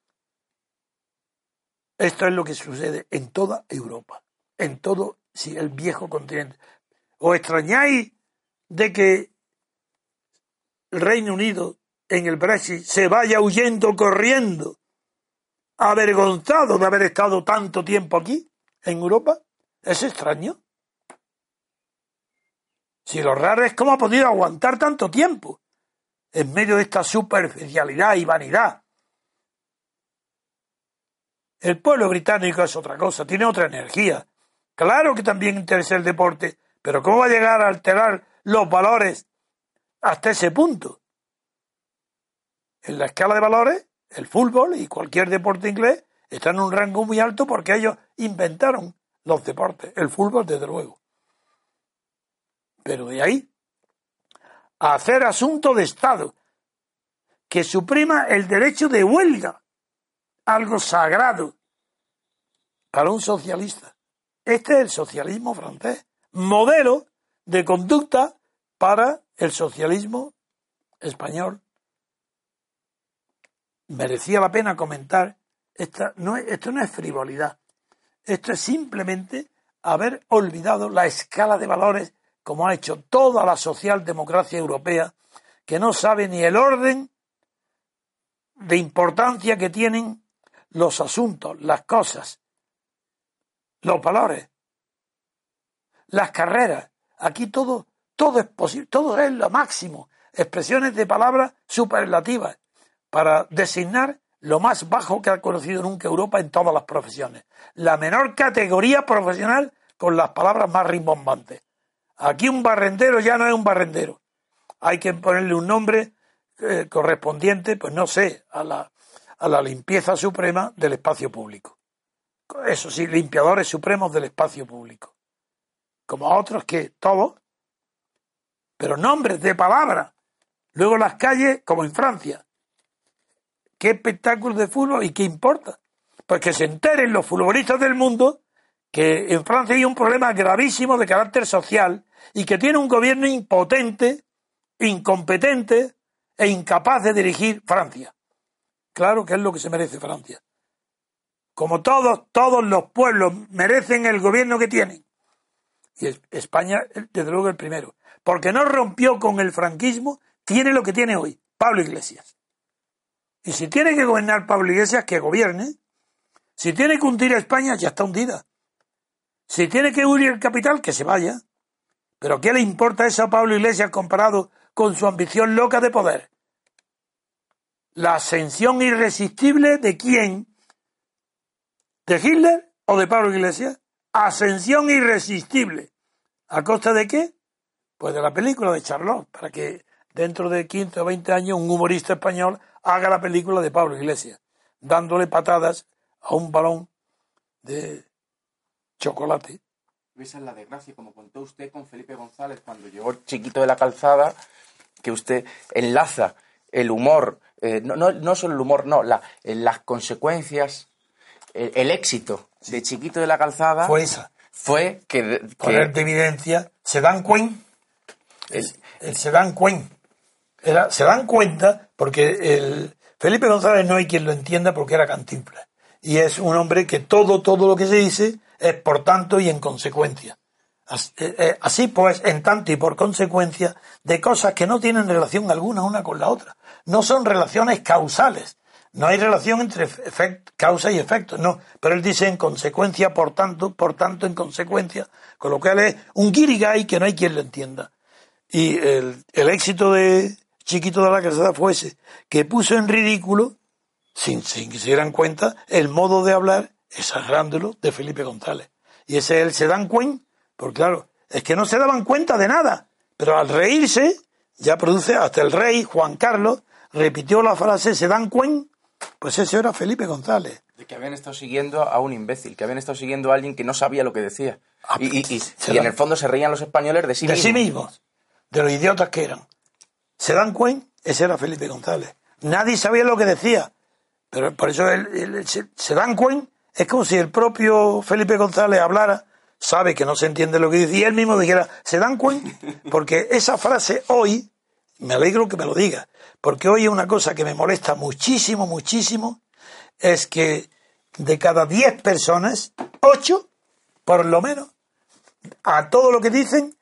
Esto es lo que sucede en toda Europa, en todo sí, el viejo continente. ¿Os extrañáis de que el Reino Unido en el Brexit se vaya huyendo, corriendo, avergonzado de haber estado tanto tiempo aquí, en Europa? ¿Es extraño? Si lo raro es cómo ha podido aguantar tanto tiempo en medio de esta superficialidad y vanidad. El pueblo británico es otra cosa, tiene otra energía. Claro que también interesa el deporte, pero ¿cómo va a llegar a alterar los valores hasta ese punto? En la escala de valores, el fútbol y cualquier deporte inglés están en un rango muy alto porque ellos inventaron los deportes, el fútbol desde luego. Pero de ahí a hacer asunto de Estado que suprima el derecho de huelga, algo sagrado para un socialista. Este es el socialismo francés, modelo de conducta para el socialismo español. Merecía la pena comentar, esta, no, esto no es frivolidad, esto es simplemente haber olvidado la escala de valores como ha hecho toda la socialdemocracia europea, que no sabe ni el orden de importancia que tienen los asuntos, las cosas, los valores, las carreras. Aquí todo, todo es posible, todo es lo máximo. Expresiones de palabras superlativas para designar lo más bajo que ha conocido nunca Europa en todas las profesiones. La menor categoría profesional con las palabras más rimbombantes. Aquí un barrendero ya no es un barrendero. Hay que ponerle un nombre eh, correspondiente, pues no sé, a la, a la limpieza suprema del espacio público. Eso sí, limpiadores supremos del espacio público. como a otros que todos, pero nombres de palabras. Luego las calles, como en Francia. ¿Qué espectáculo de fútbol y qué importa? Pues que se enteren los futbolistas del mundo que en Francia hay un problema gravísimo de carácter social y que tiene un gobierno impotente, incompetente e incapaz de dirigir Francia. Claro que es lo que se merece Francia. Como todos, todos los pueblos merecen el gobierno que tienen. Y España, desde luego, el primero. Porque no rompió con el franquismo, tiene lo que tiene hoy, Pablo Iglesias. Y si tiene que gobernar Pablo Iglesias, que gobierne. Si tiene que hundir a España, ya está hundida. Si tiene que huir el capital, que se vaya. Pero ¿qué le importa eso a Pablo Iglesias comparado con su ambición loca de poder? La ascensión irresistible ¿de quién? ¿De Hitler o de Pablo Iglesias? Ascensión irresistible. ¿A costa de qué? Pues de la película de Charlotte, para que dentro de quince o veinte años un humorista español haga la película de Pablo Iglesias, dándole patadas a un balón de chocolate. Esa es la desgracia, como contó usted con Felipe González cuando llegó el Chiquito de la Calzada, que usted enlaza el humor, eh, no, no, no solo el humor, no, la, eh, las consecuencias, el, el éxito de Chiquito de la Calzada fue esa. Fue que... que poner de evidencia, se dan cuenta, el, el se dan cuenta, era, se dan cuenta porque el Felipe González no hay quien lo entienda porque era Cantinflas. Y es un hombre que todo, todo lo que se dice es por tanto y en consecuencia. Así, eh, así pues, en tanto y por consecuencia de cosas que no tienen relación alguna una con la otra. No son relaciones causales. No hay relación entre efecto, causa y efecto, no. Pero él dice en consecuencia, por tanto, por tanto, en consecuencia, con lo cual es un guirigay que no hay quien lo entienda. Y el, el éxito de Chiquito de la Calzada fue ese, que puso en ridículo, sin, sin que se dieran cuenta, el modo de hablar, exagerándolo, de Felipe González. Y ese es el se dan cuenta, porque claro, es que no se daban cuenta de nada, pero al reírse, ya produce, hasta el rey, Juan Carlos, repitió la frase, se dan cuenta, pues ese era Felipe González. De que habían estado siguiendo a un imbécil, que habían estado siguiendo a alguien que no sabía lo que decía. Ah, y, y, y, y en el fondo se reían los españoles de sí de mismos. sí mismos, de los idiotas que eran. ¿Se dan cuenta? Ese era Felipe González. Nadie sabía lo que decía, pero por eso él, él, se, se dan cuenta. Es como si el propio Felipe González hablara, sabe que no se entiende lo que dice, y él mismo dijera, ¿se dan cuenta? Porque esa frase hoy, me alegro que me lo diga, porque hoy una cosa que me molesta muchísimo, muchísimo, es que de cada diez personas, ocho, por lo menos, a todo lo que dicen,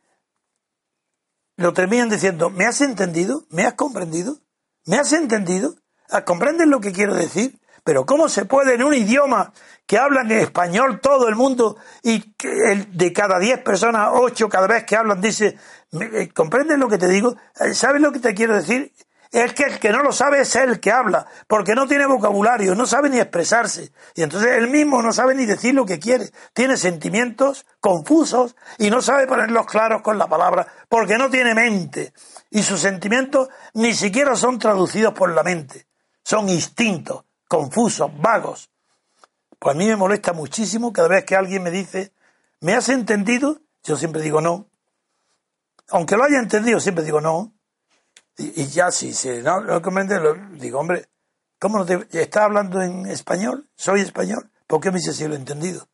lo terminan diciendo, ¿me has entendido? ¿Me has comprendido? ¿Me has entendido? ¿Comprendes lo que quiero decir? Pero ¿cómo se puede en un idioma que hablan en español todo el mundo y que el, de cada diez personas, ocho cada vez que hablan dice, ¿comprendes lo que te digo? ¿Sabes lo que te quiero decir? Es que el que no lo sabe es el que habla, porque no tiene vocabulario, no sabe ni expresarse. Y entonces él mismo no sabe ni decir lo que quiere. Tiene sentimientos confusos y no sabe ponerlos claros con la palabra, porque no tiene mente. Y sus sentimientos ni siquiera son traducidos por la mente. Son instintos, confusos, vagos. Pues a mí me molesta muchísimo cada vez que alguien me dice, ¿me has entendido? Yo siempre digo no. Aunque lo haya entendido, siempre digo no. Y, y ya si, si no lo comprende, lo, digo, hombre, ¿cómo no te está hablando en español? ¿Soy español? ¿Por qué me dice si lo he entendido?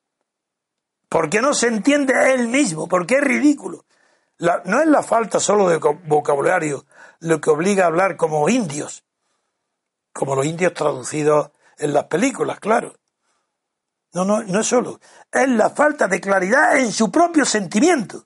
Porque no se entiende él mismo, porque es ridículo. La, no es la falta solo de vocabulario lo que obliga a hablar como indios, como los indios traducidos en las películas, claro. No, no, no es solo. Es la falta de claridad en su propio sentimiento.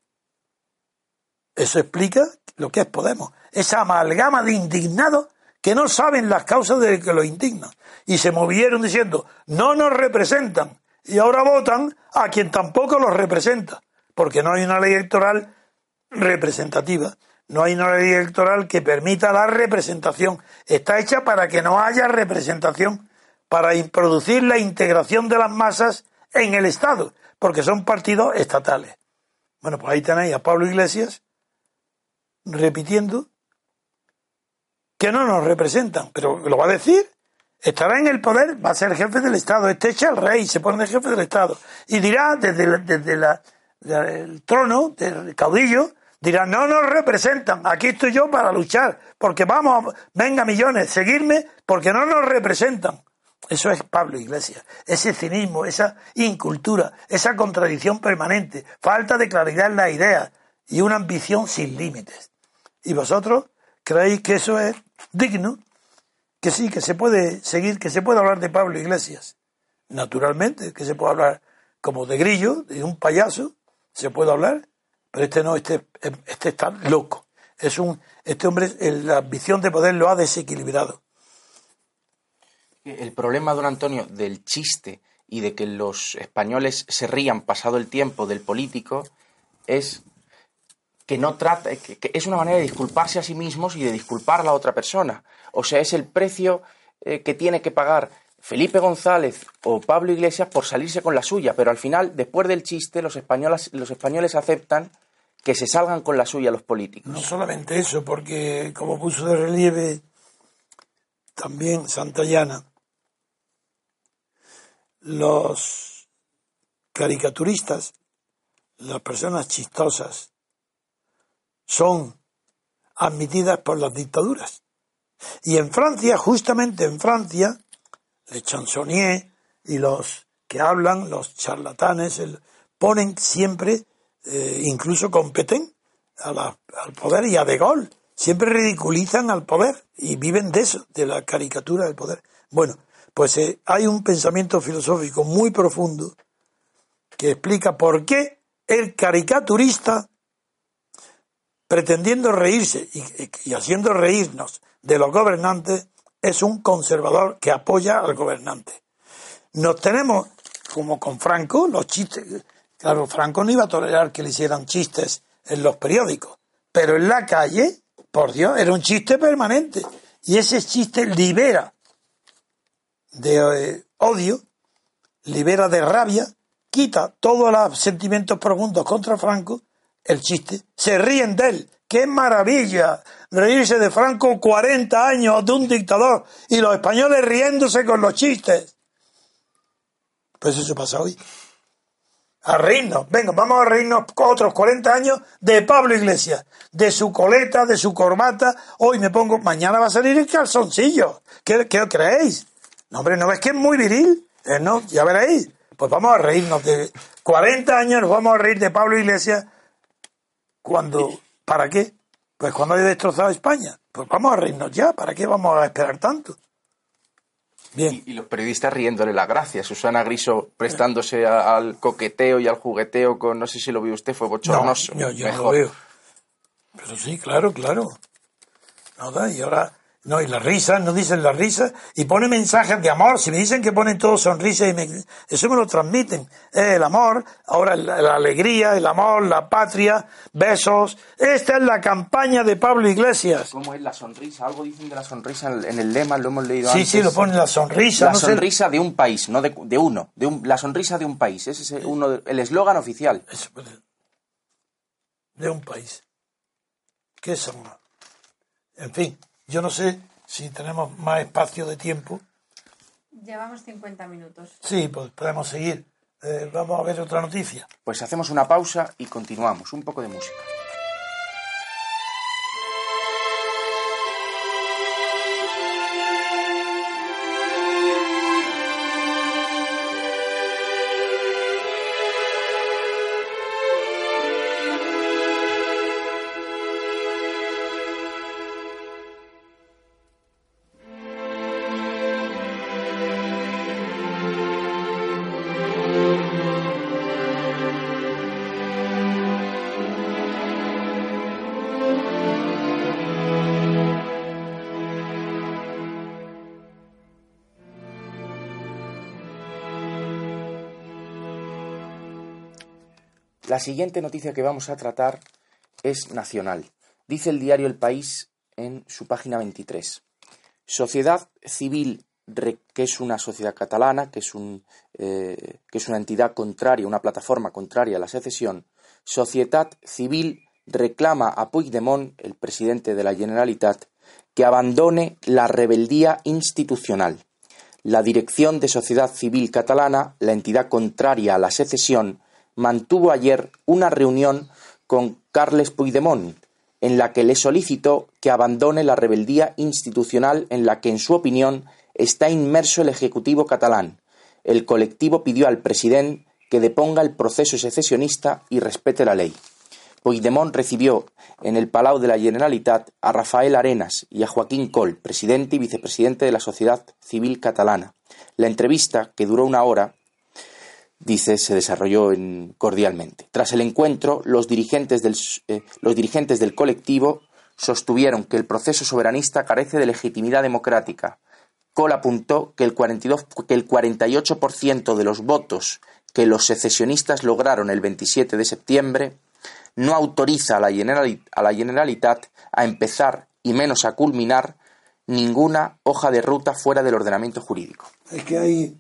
Eso explica lo que es Podemos. Esa amalgama de indignados que no saben las causas de que los indignan. Y se movieron diciendo, no nos representan. Y ahora votan a quien tampoco los representa. Porque no hay una ley electoral representativa. No hay una ley electoral que permita la representación. Está hecha para que no haya representación, para producir la integración de las masas en el Estado, porque son partidos estatales. Bueno, pues ahí tenéis a Pablo Iglesias repitiendo que no nos representan, pero lo va a decir, estará en el poder, va a ser jefe del Estado, este echa al rey, se pone de jefe del Estado, y dirá desde la, desde la del trono, del caudillo, dirán, no nos representan, aquí estoy yo para luchar, porque vamos, venga millones, seguirme, porque no nos representan. Eso es Pablo Iglesias, ese cinismo, esa incultura, esa contradicción permanente, falta de claridad en las ideas y una ambición sin límites. ¿Y vosotros creéis que eso es digno? Que sí, que se puede seguir, que se puede hablar de Pablo Iglesias. Naturalmente, que se puede hablar como de Grillo, de un payaso, se puede hablar, pero este no, este, este está loco. Es un, este hombre, la ambición de poder lo ha desequilibrado. El problema, don Antonio, del chiste y de que los españoles se rían pasado el tiempo del político es que no trata, que, que es una manera de disculparse a sí mismos y de disculpar a la otra persona. O sea, es el precio eh, que tiene que pagar Felipe González o Pablo Iglesias por salirse con la suya, pero al final, después del chiste, los españoles, los españoles aceptan que se salgan con la suya los políticos. No solamente eso, porque como puso de relieve también Santayana, los caricaturistas, las personas chistosas, son admitidas por las dictaduras. Y en Francia, justamente en Francia, les Chansonnier y los que hablan, los charlatanes, el, ponen siempre, eh, incluso competen a la, al poder y a De Gaulle. Siempre ridiculizan al poder y viven de eso, de la caricatura del poder. Bueno, pues eh, hay un pensamiento filosófico muy profundo que explica por qué el caricaturista, pretendiendo reírse y, y haciendo reírnos de los gobernantes, es un conservador que apoya al gobernante. Nos tenemos, como con Franco, los chistes. Claro, Franco no iba a tolerar que le hicieran chistes en los periódicos, pero en la calle, por Dios, era un chiste permanente. Y ese chiste libera de eh, odio, libera de rabia, quita todos los sentimientos profundos contra Franco, el chiste, se ríen de él. ¡Qué maravilla! Reírse de Franco, cuarenta años de un dictador, y los españoles riéndose con los chistes. Pues eso pasa hoy. A reírnos. Venga, vamos a reírnos otros cuarenta años de Pablo Iglesias, de su coleta, de su corbata. Hoy me pongo, mañana va a salir el calzoncillo. ¿Qué, qué creéis? No, hombre, ¿no ves que es muy viril? Eh, no, ya veréis. Pues vamos a reírnos de cuarenta años, nos vamos a reír de Pablo Iglesias. Cuando, ¿para qué? Pues cuando haya destrozado España. Pues vamos a reírnos ya, ¿para qué vamos a esperar tanto? Bien. Y, y los periodistas riéndole la gracia. Susana Griso prestándose a, al coqueteo y al jugueteo con, no sé si lo vio usted, fue bochornoso. No, yo, yo no lo veo. Pero sí, claro, claro. Nada, y ahora, no, y las risas, no dicen las risas, y pone mensajes de amor. Si me dicen que ponen todos sonrisas, y me, eso me lo transmiten. Es el amor, ahora la, la alegría, el amor, la patria, besos. Esta es la campaña de Pablo Iglesias. ¿Cómo es la sonrisa? Algo dicen de la sonrisa en el, en el lema, lo hemos leído sí, antes. Sí, sí, lo pone la sonrisa. La no sonrisa sé. de un país, no de, de uno. De un, la sonrisa de un país. Ese es uno de, el eslogan oficial. Eso, de un país. ¿Qué son? En fin, yo no sé si tenemos más espacio de tiempo. Llevamos cincuenta minutos. Sí, pues podemos seguir. Eh, vamos a ver otra noticia. Pues hacemos una pausa y continuamos. Un poco de música. La siguiente noticia que vamos a tratar es nacional. Dice el diario El País en su página veintitrés. Sociedad Civil, que es una sociedad catalana, que es, un, eh, que es una entidad contraria, una plataforma contraria a la secesión. Sociedad Civil reclama a Puigdemont, el presidente de la Generalitat, que abandone la rebeldía institucional. La Dirección de Sociedad Civil Catalana, la entidad contraria a la secesión, mantuvo ayer una reunión con Carles Puigdemont, en la que le solicitó que abandone la rebeldía institucional en la que, en su opinión, está inmerso el Ejecutivo catalán. El colectivo pidió al presidente que deponga el proceso secesionista y respete la ley. Puigdemont recibió en el Palau de la Generalitat a Rafael Arenas y a Joaquín Coll, presidente y vicepresidente de la Sociedad Civil Catalana. La entrevista, que duró una hora, dice, se desarrolló en, cordialmente. Tras el encuentro, los dirigentes, del, eh, los dirigentes del colectivo sostuvieron que el proceso soberanista carece de legitimidad democrática. Coll apuntó que el, cuarenta y dos, que el cuarenta y ocho por ciento de los votos que los secesionistas lograron el veintisiete de septiembre no autoriza a la, Generali, a la Generalitat a empezar, y menos a culminar, ninguna hoja de ruta fuera del ordenamiento jurídico. Es que hay...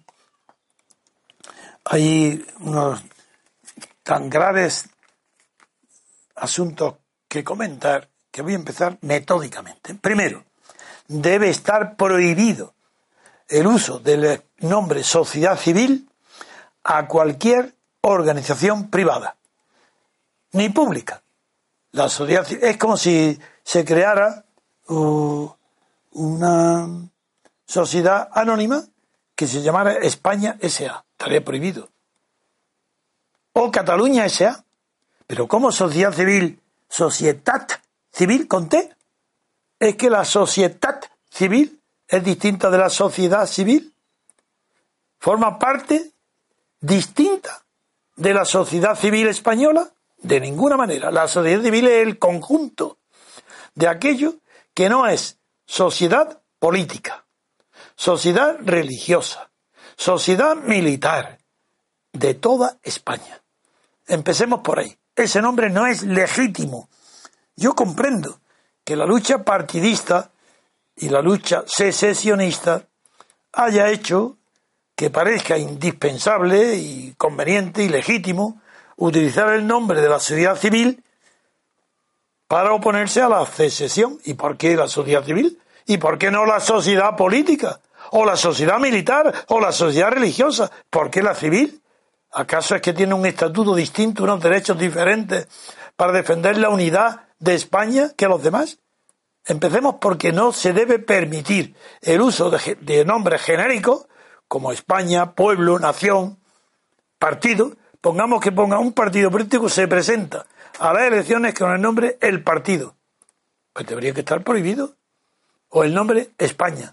Hay unos tan graves asuntos que comentar que voy a empezar metódicamente. Primero, debe estar prohibido el uso del nombre sociedad civil a cualquier organización privada, ni pública. La sociedad civil es como si se creara uh, una sociedad anónima que se llamara España S A Estaría prohibido. O Cataluña S A Pero ¿cómo sociedad civil? Societat civil con T. Es que la societat civil es distinta de la sociedad civil. Forma parte distinta de la sociedad civil española. De ninguna manera. La sociedad civil es el conjunto de aquello que no es sociedad política, sociedad religiosa, sociedad militar, de toda España. Empecemos por ahí. Ese nombre no es legítimo. Yo comprendo que la lucha partidista y la lucha secesionista haya hecho que parezca indispensable y conveniente y legítimo utilizar el nombre de la sociedad civil para oponerse a la secesión. ¿Y por qué la sociedad civil? ¿Y por qué no la sociedad política? ¿O la sociedad militar? ¿O la sociedad religiosa? ¿Por qué la civil? ¿Acaso es que tiene un estatuto distinto, unos derechos diferentes para defender la unidad de España que los demás? Empecemos porque no se debe permitir el uso de, de nombres genéricos como España, pueblo, nación, partido. Pongamos que ponga un partido político, se presenta a las elecciones con el nombre El Partido. Pues debería que estar prohibido. O el nombre España.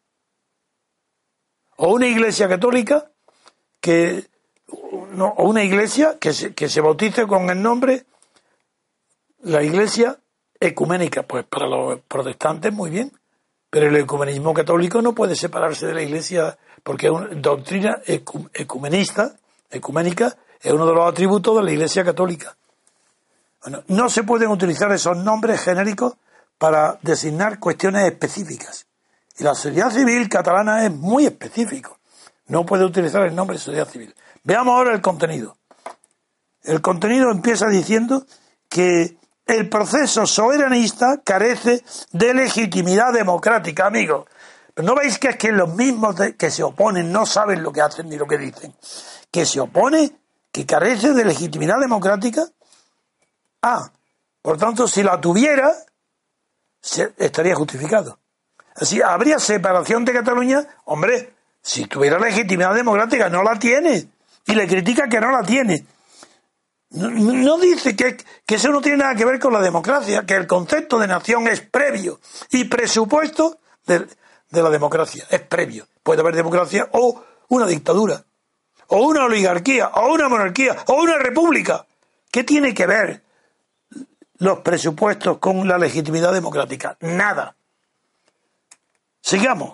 O una iglesia católica que no, o una iglesia que se, que se bautice con el nombre la iglesia ecuménica. Pues para los protestantes muy bien, pero el ecumenismo católico no puede separarse de la iglesia porque es una doctrina ecu, ecumenista, ecuménica, es uno de los atributos de la iglesia católica. Bueno, no se pueden utilizar esos nombres genéricos para designar cuestiones específicas. Y la sociedad civil catalana es muy específico. No puede utilizar el nombre de sociedad civil. Veamos ahora el contenido. El contenido empieza diciendo que el proceso soberanista carece de legitimidad democrática, amigos. Pero no veis que es que los mismos de, que se oponen no saben lo que hacen ni lo que dicen. Que se opone, que carece de legitimidad democrática. Ah, por tanto, si la tuviera, se, estaría justificado. Así, habría separación de Cataluña. Hombre, si tuviera legitimidad democrática, no la tiene. Y le critica que no la tiene. No, no dice que, que eso no tiene nada que ver con la democracia, que el concepto de nación es previo y presupuesto de, de la democracia. Es previo. Puede haber democracia o una dictadura, o una oligarquía, o una monarquía, o una república. ¿Qué tiene que ver los presupuestos con la legitimidad democrática? Nada. Sigamos.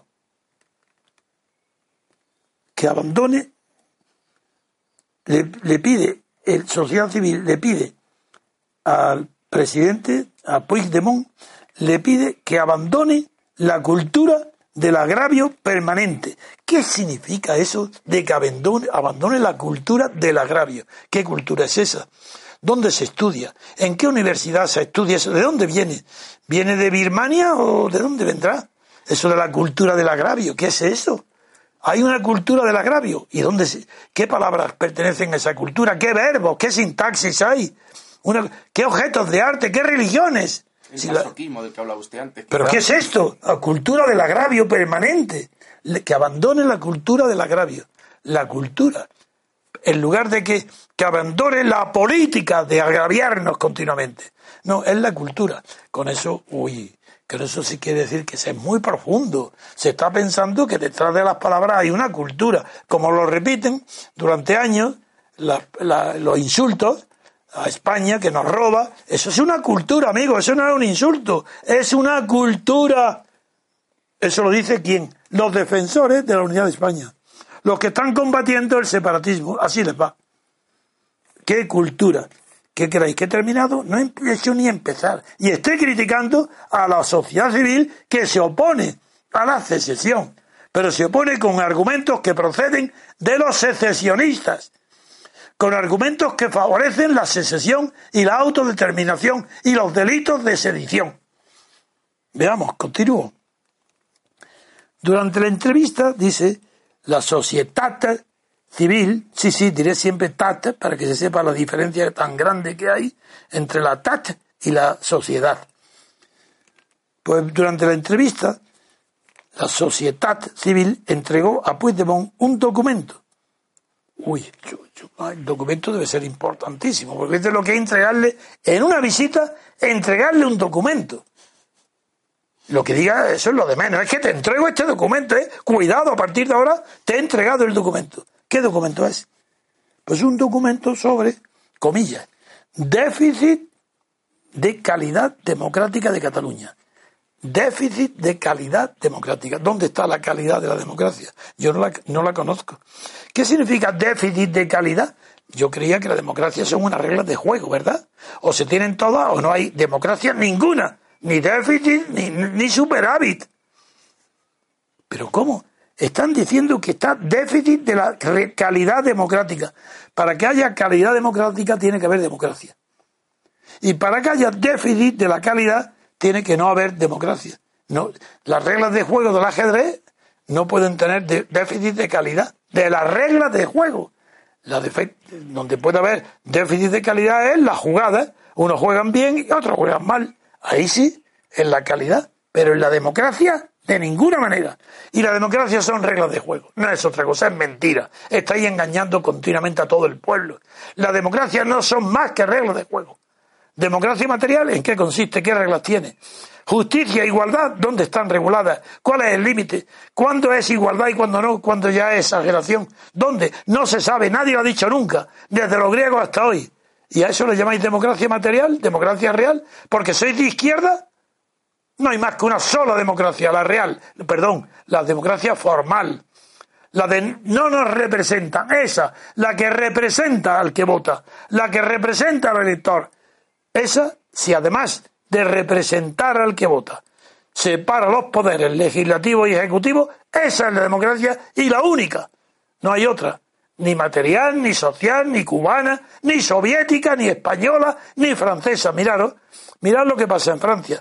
Que abandone, le, le pide, el sociedad civil le pide al presidente, a Puigdemont, le pide que abandone la cultura del agravio permanente. ¿Qué significa eso de que abandone, abandone la cultura del agravio? ¿Qué cultura es esa? ¿Dónde se estudia? ¿En qué universidad se estudia eso? ¿De dónde viene? ¿Viene de Birmania o de dónde vendrá? Eso de la cultura del agravio, ¿qué es eso? Hay una cultura del agravio. ¿Y dónde se, qué palabras pertenecen a esa cultura? ¿Qué verbos? ¿Qué sintaxis hay? Una, ¿Qué objetos de arte? ¿Qué religiones? El si masoquismo la... del que hablaba usted antes. ¿Pero qué es esto? La cultura del agravio permanente. Que abandone la cultura del agravio. La cultura. En lugar de que, que abandone la política de agraviarnos continuamente. No, es la cultura. Con eso, uy... que eso sí quiere decir que es muy profundo. Se está pensando que detrás de las palabras hay una cultura. Como lo repiten durante años, la, la, los insultos a España, que nos roba, eso es una cultura, amigo, eso no es un insulto, es una cultura. Eso lo dice ¿quién? Los defensores de la unidad de España. Los que están combatiendo el separatismo. Así les va. ¿Qué cultura? ¿Qué creéis que he terminado? No he hecho ni empezar. Y estoy criticando a la sociedad civil que se opone a la secesión. Pero se opone con argumentos que proceden de los secesionistas. Con argumentos que favorecen la secesión y la autodeterminación y los delitos de sedición. Veamos, continúo. Durante la entrevista dice la societat civil, sí, sí, diré siempre tat, para que se sepa la diferencia tan grande que hay entre la tat y la sociedad. Pues durante la entrevista, la societat civil entregó a Puigdemont un documento. Uy, yo, yo, el documento debe ser importantísimo, porque esto es lo que hay que entregarle, en una visita, entregarle un documento. Lo que diga, eso es lo de menos, es que te entrego este documento, ¿eh? Cuidado, a partir de ahora te he entregado el documento. ¿Qué documento es? Pues un documento sobre, comillas, déficit de calidad democrática de Cataluña. Déficit de calidad democrática. ¿Dónde está la calidad de la democracia? Yo no la, no la conozco. ¿Qué significa déficit de calidad? Yo creía que la democracia son unas reglas de juego, ¿verdad? O se tienen todas o no hay democracia ninguna. Ni déficit ni, ni superávit. ¿Pero cómo? Están diciendo que está déficit de la calidad democrática. Para que haya calidad democrática tiene que haber democracia. Y para que haya déficit de la calidad tiene que no haber democracia. No, las reglas de juego del ajedrez no pueden tener de, déficit de calidad. De las reglas de juego. La defe- donde puede haber déficit de calidad es las jugadas. Unos juegan bien y otros juegan mal. Ahí sí, en la calidad. Pero en la democracia, de ninguna manera. Y la democracia son reglas de juego. No es otra cosa, es mentira. Estáis engañando continuamente a todo el pueblo. La democracia no son más que reglas de juego. Democracia material, ¿en qué consiste? ¿Qué reglas tiene? Justicia, igualdad, ¿dónde están reguladas? ¿Cuál es el límite? ¿Cuándo es igualdad y cuándo no? ¿Cuándo ya es exageración? ¿Dónde? No se sabe, nadie lo ha dicho nunca, desde los griegos hasta hoy. ¿Y a eso le llamáis democracia material? ¿Democracia real? ¿Porque sois de izquierda? No hay más que una sola democracia, la real, perdón, la democracia formal. La de no nos representan, esa, la que representa al que vota, la que representa al elector. Esa, si además de representar al que vota, separa los poderes legislativo y ejecutivo, esa es la democracia y la única. No hay otra. Ni material, ni social, ni cubana, ni soviética, ni española, ni francesa. Miraros, mirad lo que pasa en Francia.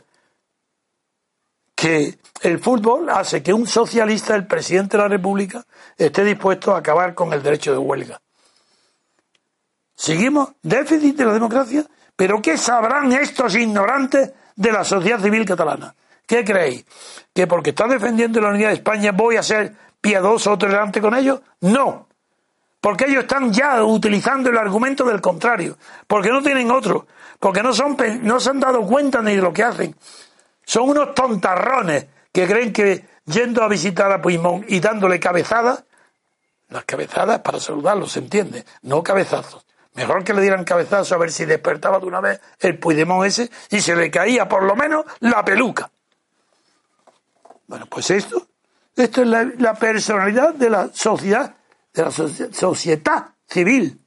Que el fútbol hace que un socialista, el presidente de la República, esté dispuesto a acabar con el derecho de huelga. ¿Seguimos? ¿Déficit de la democracia? ¿Pero qué sabrán estos ignorantes de la sociedad civil catalana? ¿Qué creéis? ¿Que porque está defendiendo la unidad de España voy a ser piadoso o tolerante con ellos? No. Porque ellos están ya utilizando el argumento del contrario. Porque no tienen otro. Porque no, son, no se han dado cuenta ni de lo que hacen. Son unos tontarrones que creen que yendo a visitar a Puigdemont y dándole cabezadas, las cabezadas para saludarlos, ¿se entiende? No cabezazos. Mejor que le dieran cabezazo a ver si despertaba de una vez el Puigdemont ese y se le caía por lo menos la peluca. Bueno, pues esto, esto es la, la personalidad de la sociedad, de la soci- sociedad civil.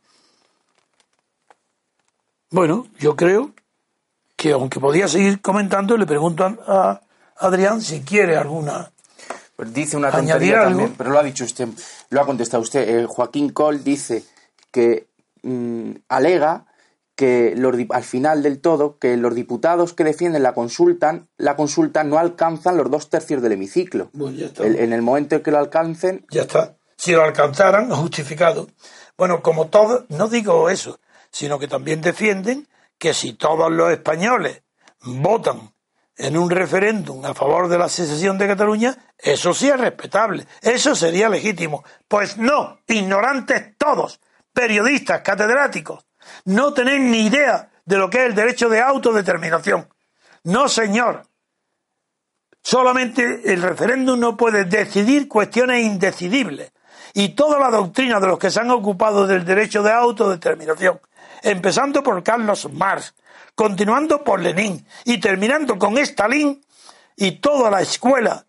Bueno, yo creo que aunque podía seguir comentando, le pregunto a, a Adrián si quiere alguna... Pues dice una tontería también, pero lo ha dicho usted, lo ha contestado usted. Eh, Joaquín Coll dice que mmm, alega que los, al final del todo, que los diputados que defienden la consulta, la consulta no alcanzan los dos tercios del hemiciclo. Bueno, ya está. El, en el momento en que lo alcancen... Ya está. Si lo alcanzaran, justificado. Bueno, como todos, no digo eso, sino que también defienden que si todos los españoles votan en un referéndum a favor de la secesión de Cataluña, eso sí es respetable, eso sería legítimo. Pues no, ignorantes todos, periodistas, catedráticos, no tenéis ni idea de lo que es el derecho de autodeterminación. No, señor. Solamente el referéndum no puede decidir cuestiones indecidibles. Y toda la doctrina de los que se han ocupado del derecho de autodeterminación, empezando por Carlos Marx, continuando por Lenin y terminando con Stalin y toda la escuela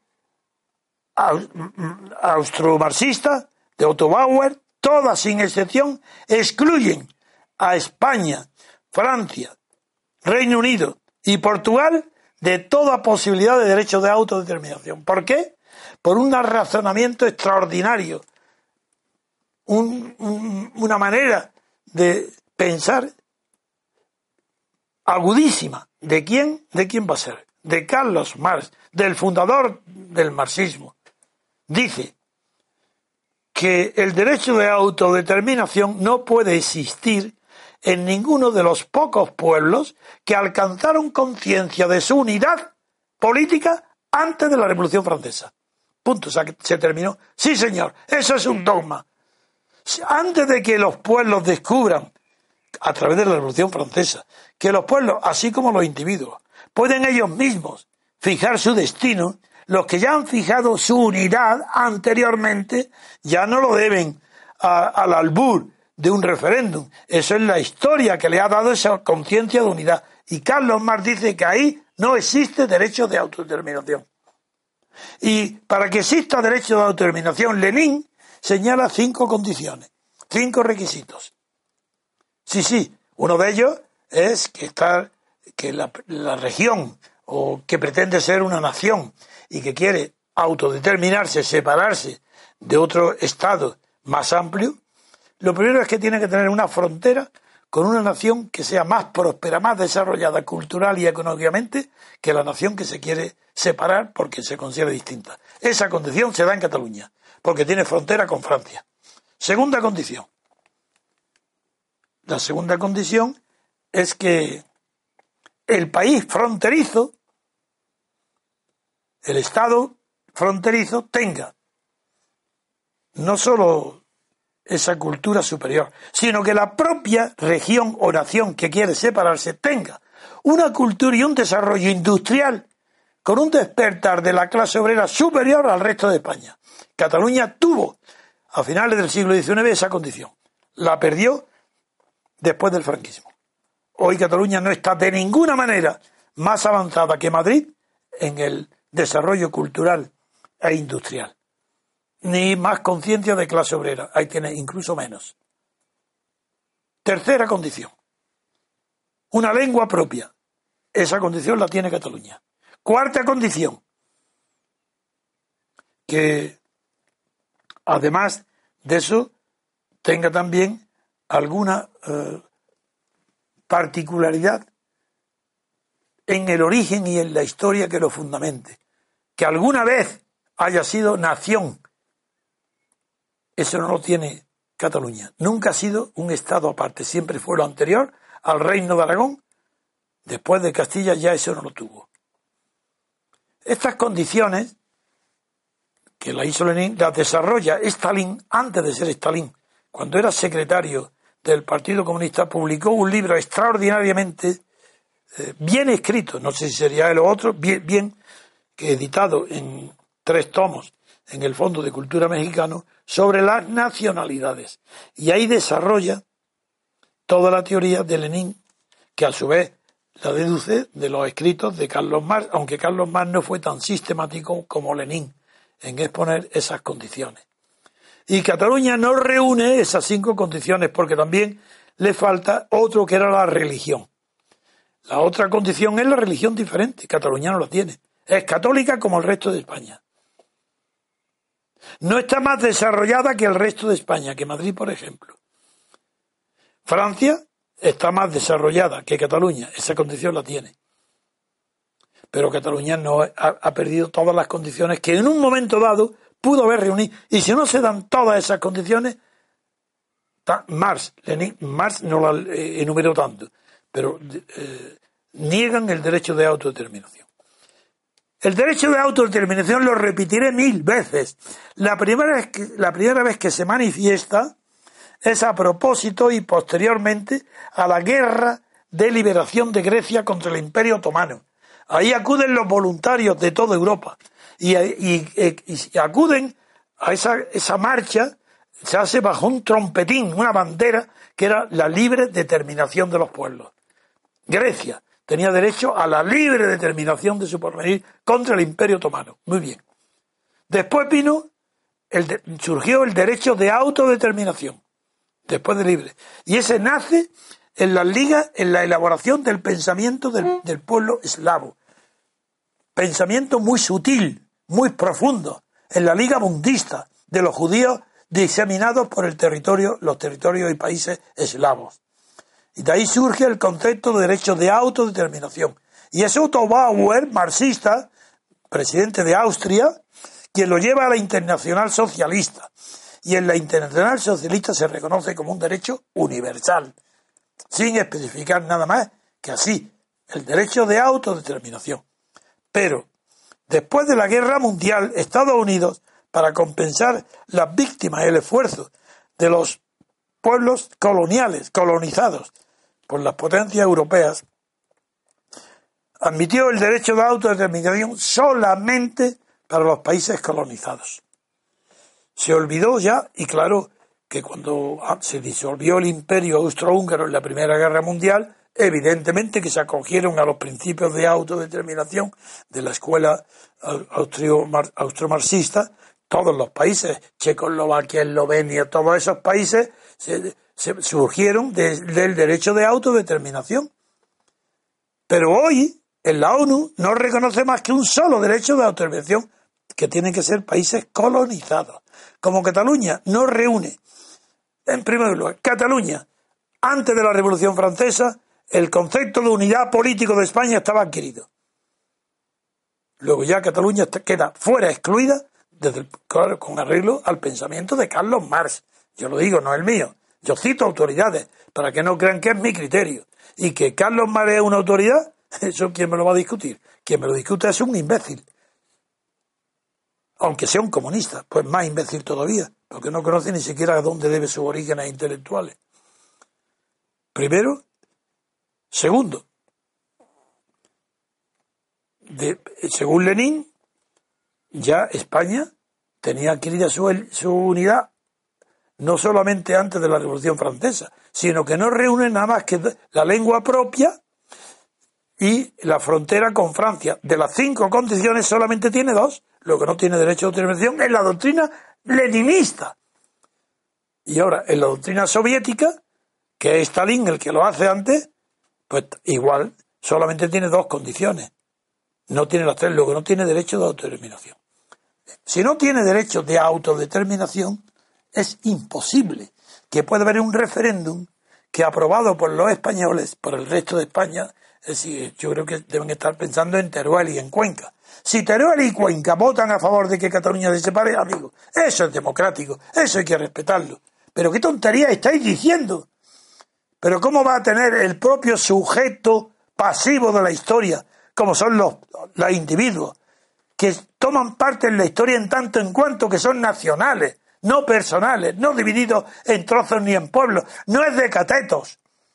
austromarxista de Otto Bauer, todas sin excepción, excluyen a España, Francia, Reino Unido y Portugal de toda posibilidad de derecho de autodeterminación. ¿Por qué? Por un razonamiento extraordinario, un, un, una manera de pensar agudísima. ¿De quién? ¿De quién va a ser? De Carlos Marx, del fundador del marxismo. Dice que el derecho de autodeterminación no puede existir en ninguno de los pocos pueblos que alcanzaron conciencia de su unidad política antes de la Revolución Francesa. Punto, o sea, que se terminó. Sí, señor, eso es un dogma. Antes de que los pueblos descubran, a través de la Revolución Francesa, que los pueblos, así como los individuos, pueden ellos mismos fijar su destino, los que ya han fijado su unidad anteriormente ya no lo deben a, al albur de un referéndum. Eso es la historia que le ha dado esa conciencia de unidad. Y Carlos Marx dice que ahí no existe derecho de autodeterminación. Y para que exista derecho de autodeterminación, Lenin señala cinco condiciones, cinco requisitos. Sí, sí, uno de ellos es que está, que la, la región, o que pretende ser una nación y que quiere autodeterminarse, separarse de otro estado más amplio, lo primero es que tiene que tener una frontera con una nación que sea más próspera, más desarrollada cultural y económicamente que la nación que se quiere separar porque se considera distinta. Esa condición se da en Cataluña, porque tiene frontera con Francia. Segunda condición. La segunda condición es que el país fronterizo, el Estado fronterizo, tenga no solo esa cultura superior, sino que la propia región o nación que quiere separarse tenga una cultura y un desarrollo industrial con un despertar de la clase obrera superior al resto de España. Cataluña tuvo a finales del siglo diecinueve esa condición. La perdió después del franquismo. Hoy Cataluña no está de ninguna manera más avanzada que Madrid en el desarrollo cultural e industrial. Ni más conciencia de clase obrera. Ahí tiene incluso menos. Tercera condición. Una lengua propia. Esa condición la tiene Cataluña. Cuarta condición. Que además de eso tenga también alguna eh, particularidad en el origen y en la historia que lo fundamente. Que alguna vez haya sido nación. Eso no lo tiene Cataluña. Nunca ha sido un estado aparte. Siempre fue lo anterior al Reino de Aragón. Después de Castilla ya eso no lo tuvo. Estas condiciones que la hizo Lenin las desarrolla Stalin antes de ser Stalin. Cuando era secretario del Partido Comunista publicó un libro extraordinariamente eh, bien escrito, no sé si sería él o otro, bien, bien que editado en tres tomos en el Fondo de Cultura Mexicano, sobre las nacionalidades. Y ahí desarrolla toda la teoría de Lenin, que a su vez la deduce de los escritos de Carlos Marx, aunque Carlos Marx no fue tan sistemático como Lenin en exponer esas condiciones. Y Cataluña no reúne esas cinco condiciones porque también le falta otro que era la religión. La otra condición es la religión diferente. Cataluña no la tiene. Es católica como el resto de España. No está más desarrollada que el resto de España, que Madrid, por ejemplo. Francia está más desarrollada que Cataluña, esa condición la tiene. Pero Cataluña no ha, ha perdido todas las condiciones que en un momento dado pudo haber reunido. Y si no se dan todas esas condiciones, Marx, Lenin, Marx no la eh, enumeró tanto, pero eh, niegan el derecho de autodeterminación. El derecho de autodeterminación lo repetiré mil veces. La primera vez que, la primera vez que se manifiesta es a propósito y posteriormente a la guerra de liberación de Grecia contra el Imperio Otomano. Ahí acuden los voluntarios de toda Europa y, y, y, y acuden a esa, esa marcha, se hace bajo un trompetín, una bandera que era la libre determinación de los pueblos. Grecia tenía derecho a la libre determinación de su porvenir contra el Imperio Otomano. Muy bien. Después vino, el de, surgió el derecho de autodeterminación, después de libre. Y ese nace en las ligas, en la elaboración del pensamiento del, del pueblo eslavo. Pensamiento muy sutil, muy profundo, en la liga mundista de los judíos diseminados por el territorio, los territorios y países eslavos. Y de ahí surge el concepto de derecho de autodeterminación. Y es Otto Bauer, marxista, presidente de Austria, quien lo lleva a la Internacional Socialista. Y en la Internacional Socialista se reconoce como un derecho universal, sin especificar nada más que así, el derecho de autodeterminación. Pero, después de la Guerra Mundial, Estados Unidos, para compensar las víctimas y el esfuerzo de los pueblos coloniales, colonizados por las potencias europeas, admitió el derecho de autodeterminación solamente para los países colonizados. Se olvidó ya, y claro, que cuando se disolvió el imperio austrohúngaro en la Primera Guerra Mundial, evidentemente que se acogieron a los principios de autodeterminación de la escuela austromarxista, todos los países, Checoslovaquia, Eslovenia, todos esos países se, se surgieron de, del derecho de autodeterminación. Pero hoy, en la ONU, no reconoce más que un solo derecho de autodeterminación, que tienen que ser países colonizados. Como Cataluña no reúne, en primer lugar, Cataluña, antes de la Revolución Francesa, el concepto de unidad político de España estaba adquirido. Luego ya Cataluña queda fuera, excluida, desde el, claro, con arreglo al pensamiento de Carlos Marx. Yo lo digo, no es el mío. Yo cito autoridades, para que no crean que es mi criterio. Y que Carlos Marx es una autoridad, eso ¿quién me lo va a discutir? Quien me lo discute es un imbécil. Aunque sea un comunista, pues más imbécil todavía, porque no conoce ni siquiera a dónde debe sus orígenes intelectuales. Primero. Segundo, de, según Lenin, ya España tenía adquirida su, su unidad no solamente antes de la Revolución Francesa, sino que no reúne nada más que la lengua propia y la frontera con Francia. De las cinco condiciones solamente tiene dos. Lo que no tiene derecho a autodeterminación es la doctrina leninista. Y ahora, en la doctrina soviética, que es Stalin el que lo hace antes, pues igual solamente tiene dos condiciones. No tiene las tres, luego no tiene derecho de autodeterminación. Si no tiene derecho de autodeterminación, es imposible que pueda haber un referéndum que aprobado por los españoles, por el resto de España, es decir, yo creo que deben estar pensando en Teruel y en Cuenca. Si Teruel y Cuenca votan a favor de que Cataluña se separe, amigos, eso es democrático, eso hay que respetarlo. Pero qué tontería estáis diciendo. Pero cómo va a tener el propio sujeto pasivo de la historia, como son los, los individuos, que toman parte en la historia en tanto en cuanto que son nacionales, no personales, no divididos en trozos ni en pueblos, no es de catetos.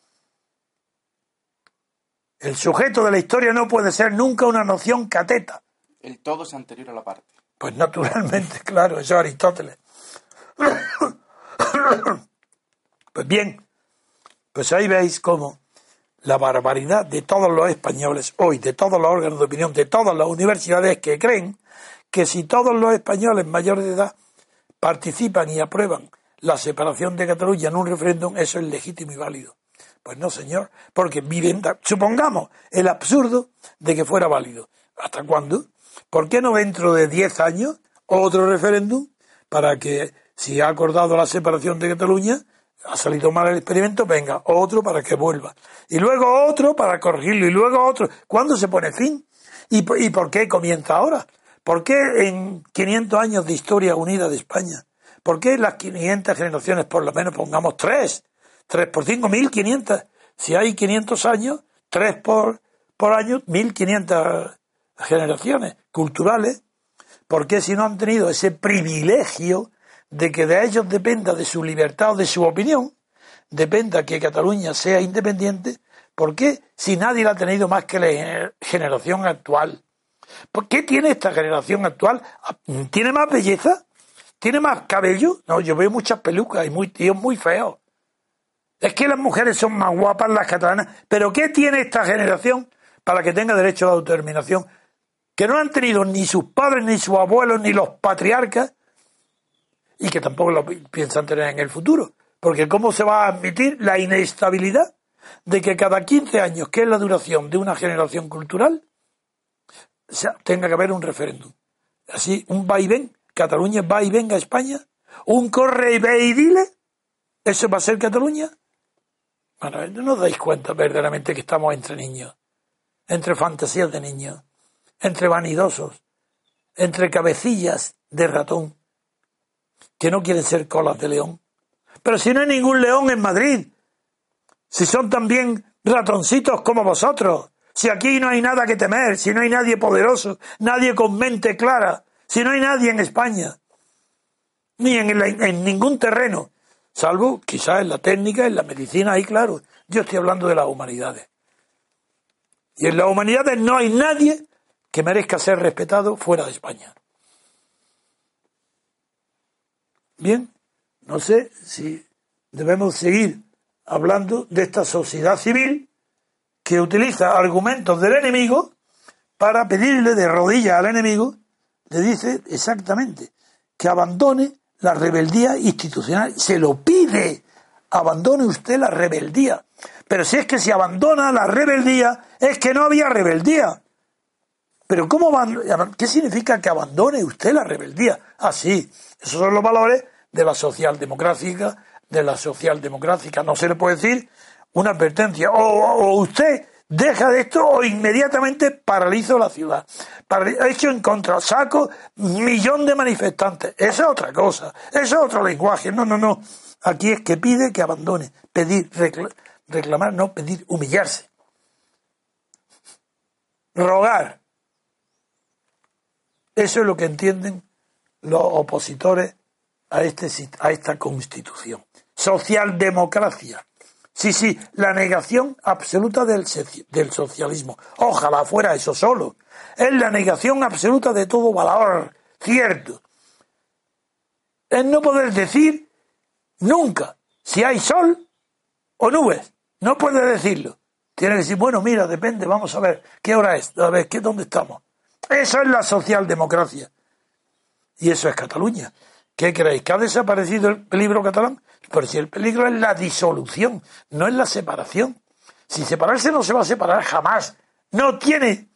El sujeto de la historia no puede ser nunca una noción cateta. El todo es anterior a la parte. Pues naturalmente, claro, eso es Aristóteles. Pues bien, pues ahí veis cómo la barbaridad de todos los españoles hoy, de todos los órganos de opinión, de todas las universidades que creen que si todos los españoles mayores de edad participan y aprueban la separación de Cataluña en un referéndum, eso es legítimo y válido. Pues no, señor, porque viven, supongamos el absurdo de que fuera válido. ¿Hasta cuándo? ¿Por qué no dentro de diez años otro referéndum para que, si ha acordado la separación de Cataluña, ha salido mal el experimento, venga, otro para que vuelva. Y luego otro para corregirlo, y luego otro. ¿Cuándo se pone fin? ¿Y, y por qué comienza ahora? ¿Por qué en quinientos años de historia unida de España? ¿Por qué las quinientas generaciones, por lo menos pongamos tres? Tres por cinco, mil quinientas. Si hay quinientos años, tres por, por año, mil quinientas generaciones culturales. ¿Por qué si no han tenido ese privilegio de que de ellos dependa de su libertad o de su opinión, dependa que Cataluña sea independiente? ¿Por qué si nadie la ha tenido más que la generación actual? ¿Por qué tiene esta generación actual? ¿Tiene más belleza? ¿Tiene más cabello? No, yo veo muchas pelucas y muy tíos muy feos. Es que las mujeres son más guapas las catalanas. ¿Pero qué tiene esta generación para que tenga derecho a la autodeterminación? Que no han tenido ni sus padres, ni sus abuelos, ni los patriarcas, y que tampoco lo piensan tener en el futuro. Porque ¿cómo se va a admitir la inestabilidad de que cada quince años, que es la duración de una generación cultural, o sea, tenga que haber un referéndum? Así, un va y ven, Cataluña va y venga a España, un corre y ve y dile, ¿eso va a ser Cataluña? Bueno, no os dais cuenta verdaderamente que estamos entre niños, entre fantasías de niños, entre vanidosos, entre cabecillas de ratón, que no quieren ser colas de león. Pero si no hay ningún león en Madrid, si son también ratoncitos como vosotros, si aquí no hay nada que temer, si no hay nadie poderoso, nadie con mente clara, si no hay nadie en España, ni en, el, en ningún terreno, salvo quizás en la técnica, en la medicina, ahí claro, yo estoy hablando de las humanidades. Y en las humanidades no hay nadie que merezca ser respetado fuera de España. Bien, no sé si debemos seguir hablando de esta sociedad civil que utiliza argumentos del enemigo para pedirle de rodillas al enemigo, le dice exactamente que abandone la rebeldía institucional. Se lo pide, abandone usted la rebeldía. Pero si es que si abandona la rebeldía, es que no había rebeldía. Pero ¿cómo van? ¿Qué significa que abandone usted la rebeldía? Ah, sí, esos son los valores de la socialdemocrática, de la socialdemocrática. No se le puede decir una advertencia. O, o usted deja de esto o inmediatamente paralizo la ciudad. Hecho en contra, saco millón de manifestantes. Esa es otra cosa. Eso es otro lenguaje. No, no, no. Aquí es que pide que abandone. Pedir, recl- reclamar, no pedir, humillarse. Rogar. Eso es lo que entienden los opositores a, este, a esta Constitución. Socialdemocracia. Sí, sí, la negación absoluta del, del socialismo. Ojalá fuera eso solo. Es la negación absoluta de todo valor cierto. Es no poder decir nunca si hay sol o nubes. No puede decirlo. Tiene que decir, bueno, mira, depende, vamos a ver qué hora es, a ver, ¿qué, dónde estamos? Eso es la socialdemocracia. Y eso es Cataluña. ¿Qué creéis? ¿Que ha desaparecido el peligro catalán? Pero si el peligro es la disolución, no es la separación. Si separarse no se va a separar jamás. No tiene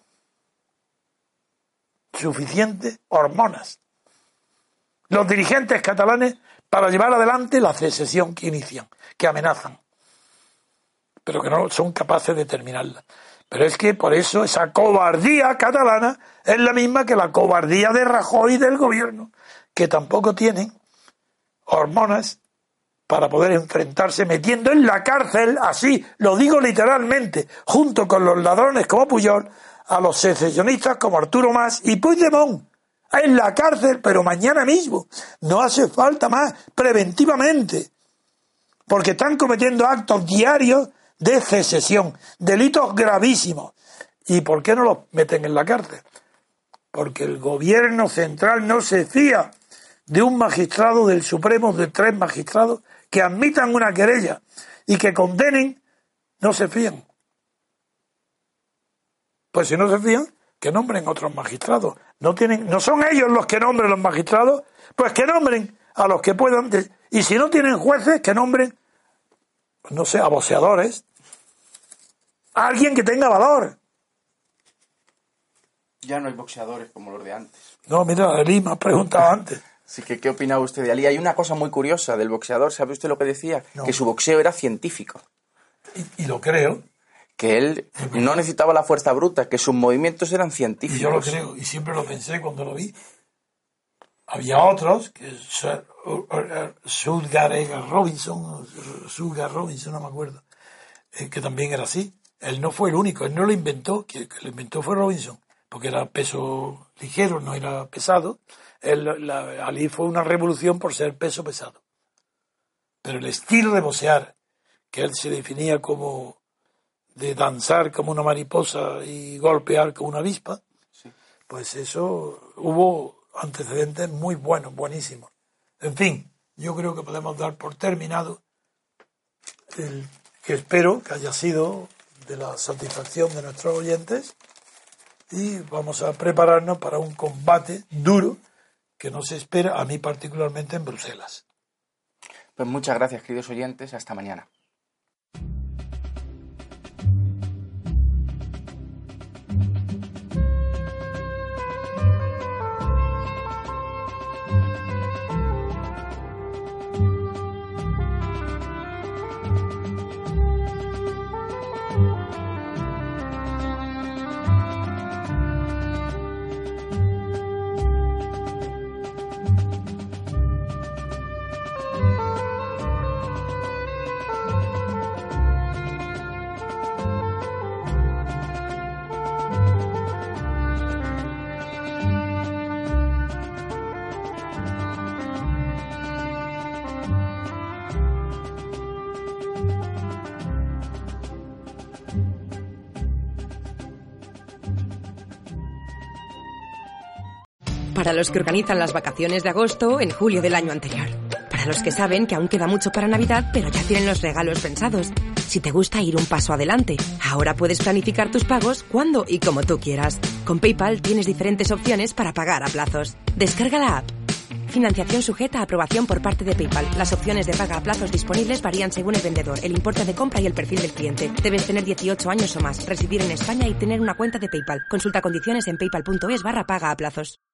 suficientes hormonas los dirigentes catalanes para llevar adelante la secesión que inician, que amenazan, pero que no son capaces de terminarla. Pero es que por eso esa cobardía catalana es la misma que la cobardía de Rajoy y del gobierno, que tampoco tienen hormonas para poder enfrentarse metiendo en la cárcel, así, lo digo literalmente, junto con los ladrones como Pujol, a los secesionistas como Arturo Mas y Puigdemont, en la cárcel, pero mañana mismo. No hace falta más, preventivamente, porque están cometiendo actos diarios de secesión, delitos gravísimos. ¿Y por qué no los meten en la cárcel? Porque el gobierno central no se fía de un magistrado del Supremo, de tres magistrados, que admitan una querella y que condenen, no se fían. Pues si no se fían, que nombren otros magistrados. No tienen, no son ellos los que nombren los magistrados, pues que nombren a los que puedan. Y si no tienen jueces, que nombren, no sé, a voceadores, a alguien que tenga valor. Ya no hay boxeadores como los de antes. No, mira, Eli me ha preguntado antes. Así que, ¿qué opinaba usted de Ali? Hay una cosa muy curiosa del boxeador, ¿sabe usted lo que decía? No. Que su boxeo era científico. Y, y lo creo. Que él no necesitaba la fuerza bruta, que sus movimientos eran científicos. Y yo lo creo, y siempre lo pensé cuando lo vi. Había otros, que Sugar Robinson, Sugar Robinson, no me acuerdo, que también era así. Él no fue el único, él no lo inventó, que lo inventó fue Robinson, porque era peso ligero, no era pesado. Él, la, Ali fue una revolución por ser peso pesado. Pero el estilo de boxear, que él se definía como de danzar como una mariposa y golpear como una avispa, sí. Pues eso hubo antecedentes muy buenos, buenísimos. En fin, yo creo que podemos dar por terminado el que espero que haya sido de la satisfacción de nuestros oyentes, y vamos a prepararnos para un combate duro que nos espera, a mí particularmente, en Bruselas. Pues muchas gracias, queridos oyentes, hasta mañana. Para los que organizan las vacaciones de agosto en julio del año anterior. Para los que saben que aún queda mucho para Navidad, pero ya tienen los regalos pensados. Si te gusta ir un paso adelante, ahora puedes planificar tus pagos cuando y como tú quieras. Con PayPal tienes diferentes opciones para pagar a plazos. Descarga la app. Financiación sujeta a aprobación por parte de PayPal. Las opciones de paga a plazos disponibles varían según el vendedor, el importe de compra y el perfil del cliente. Debes tener dieciocho años o más, residir en España y tener una cuenta de PayPal. Consulta condiciones en paypal punto es barra paga a plazos.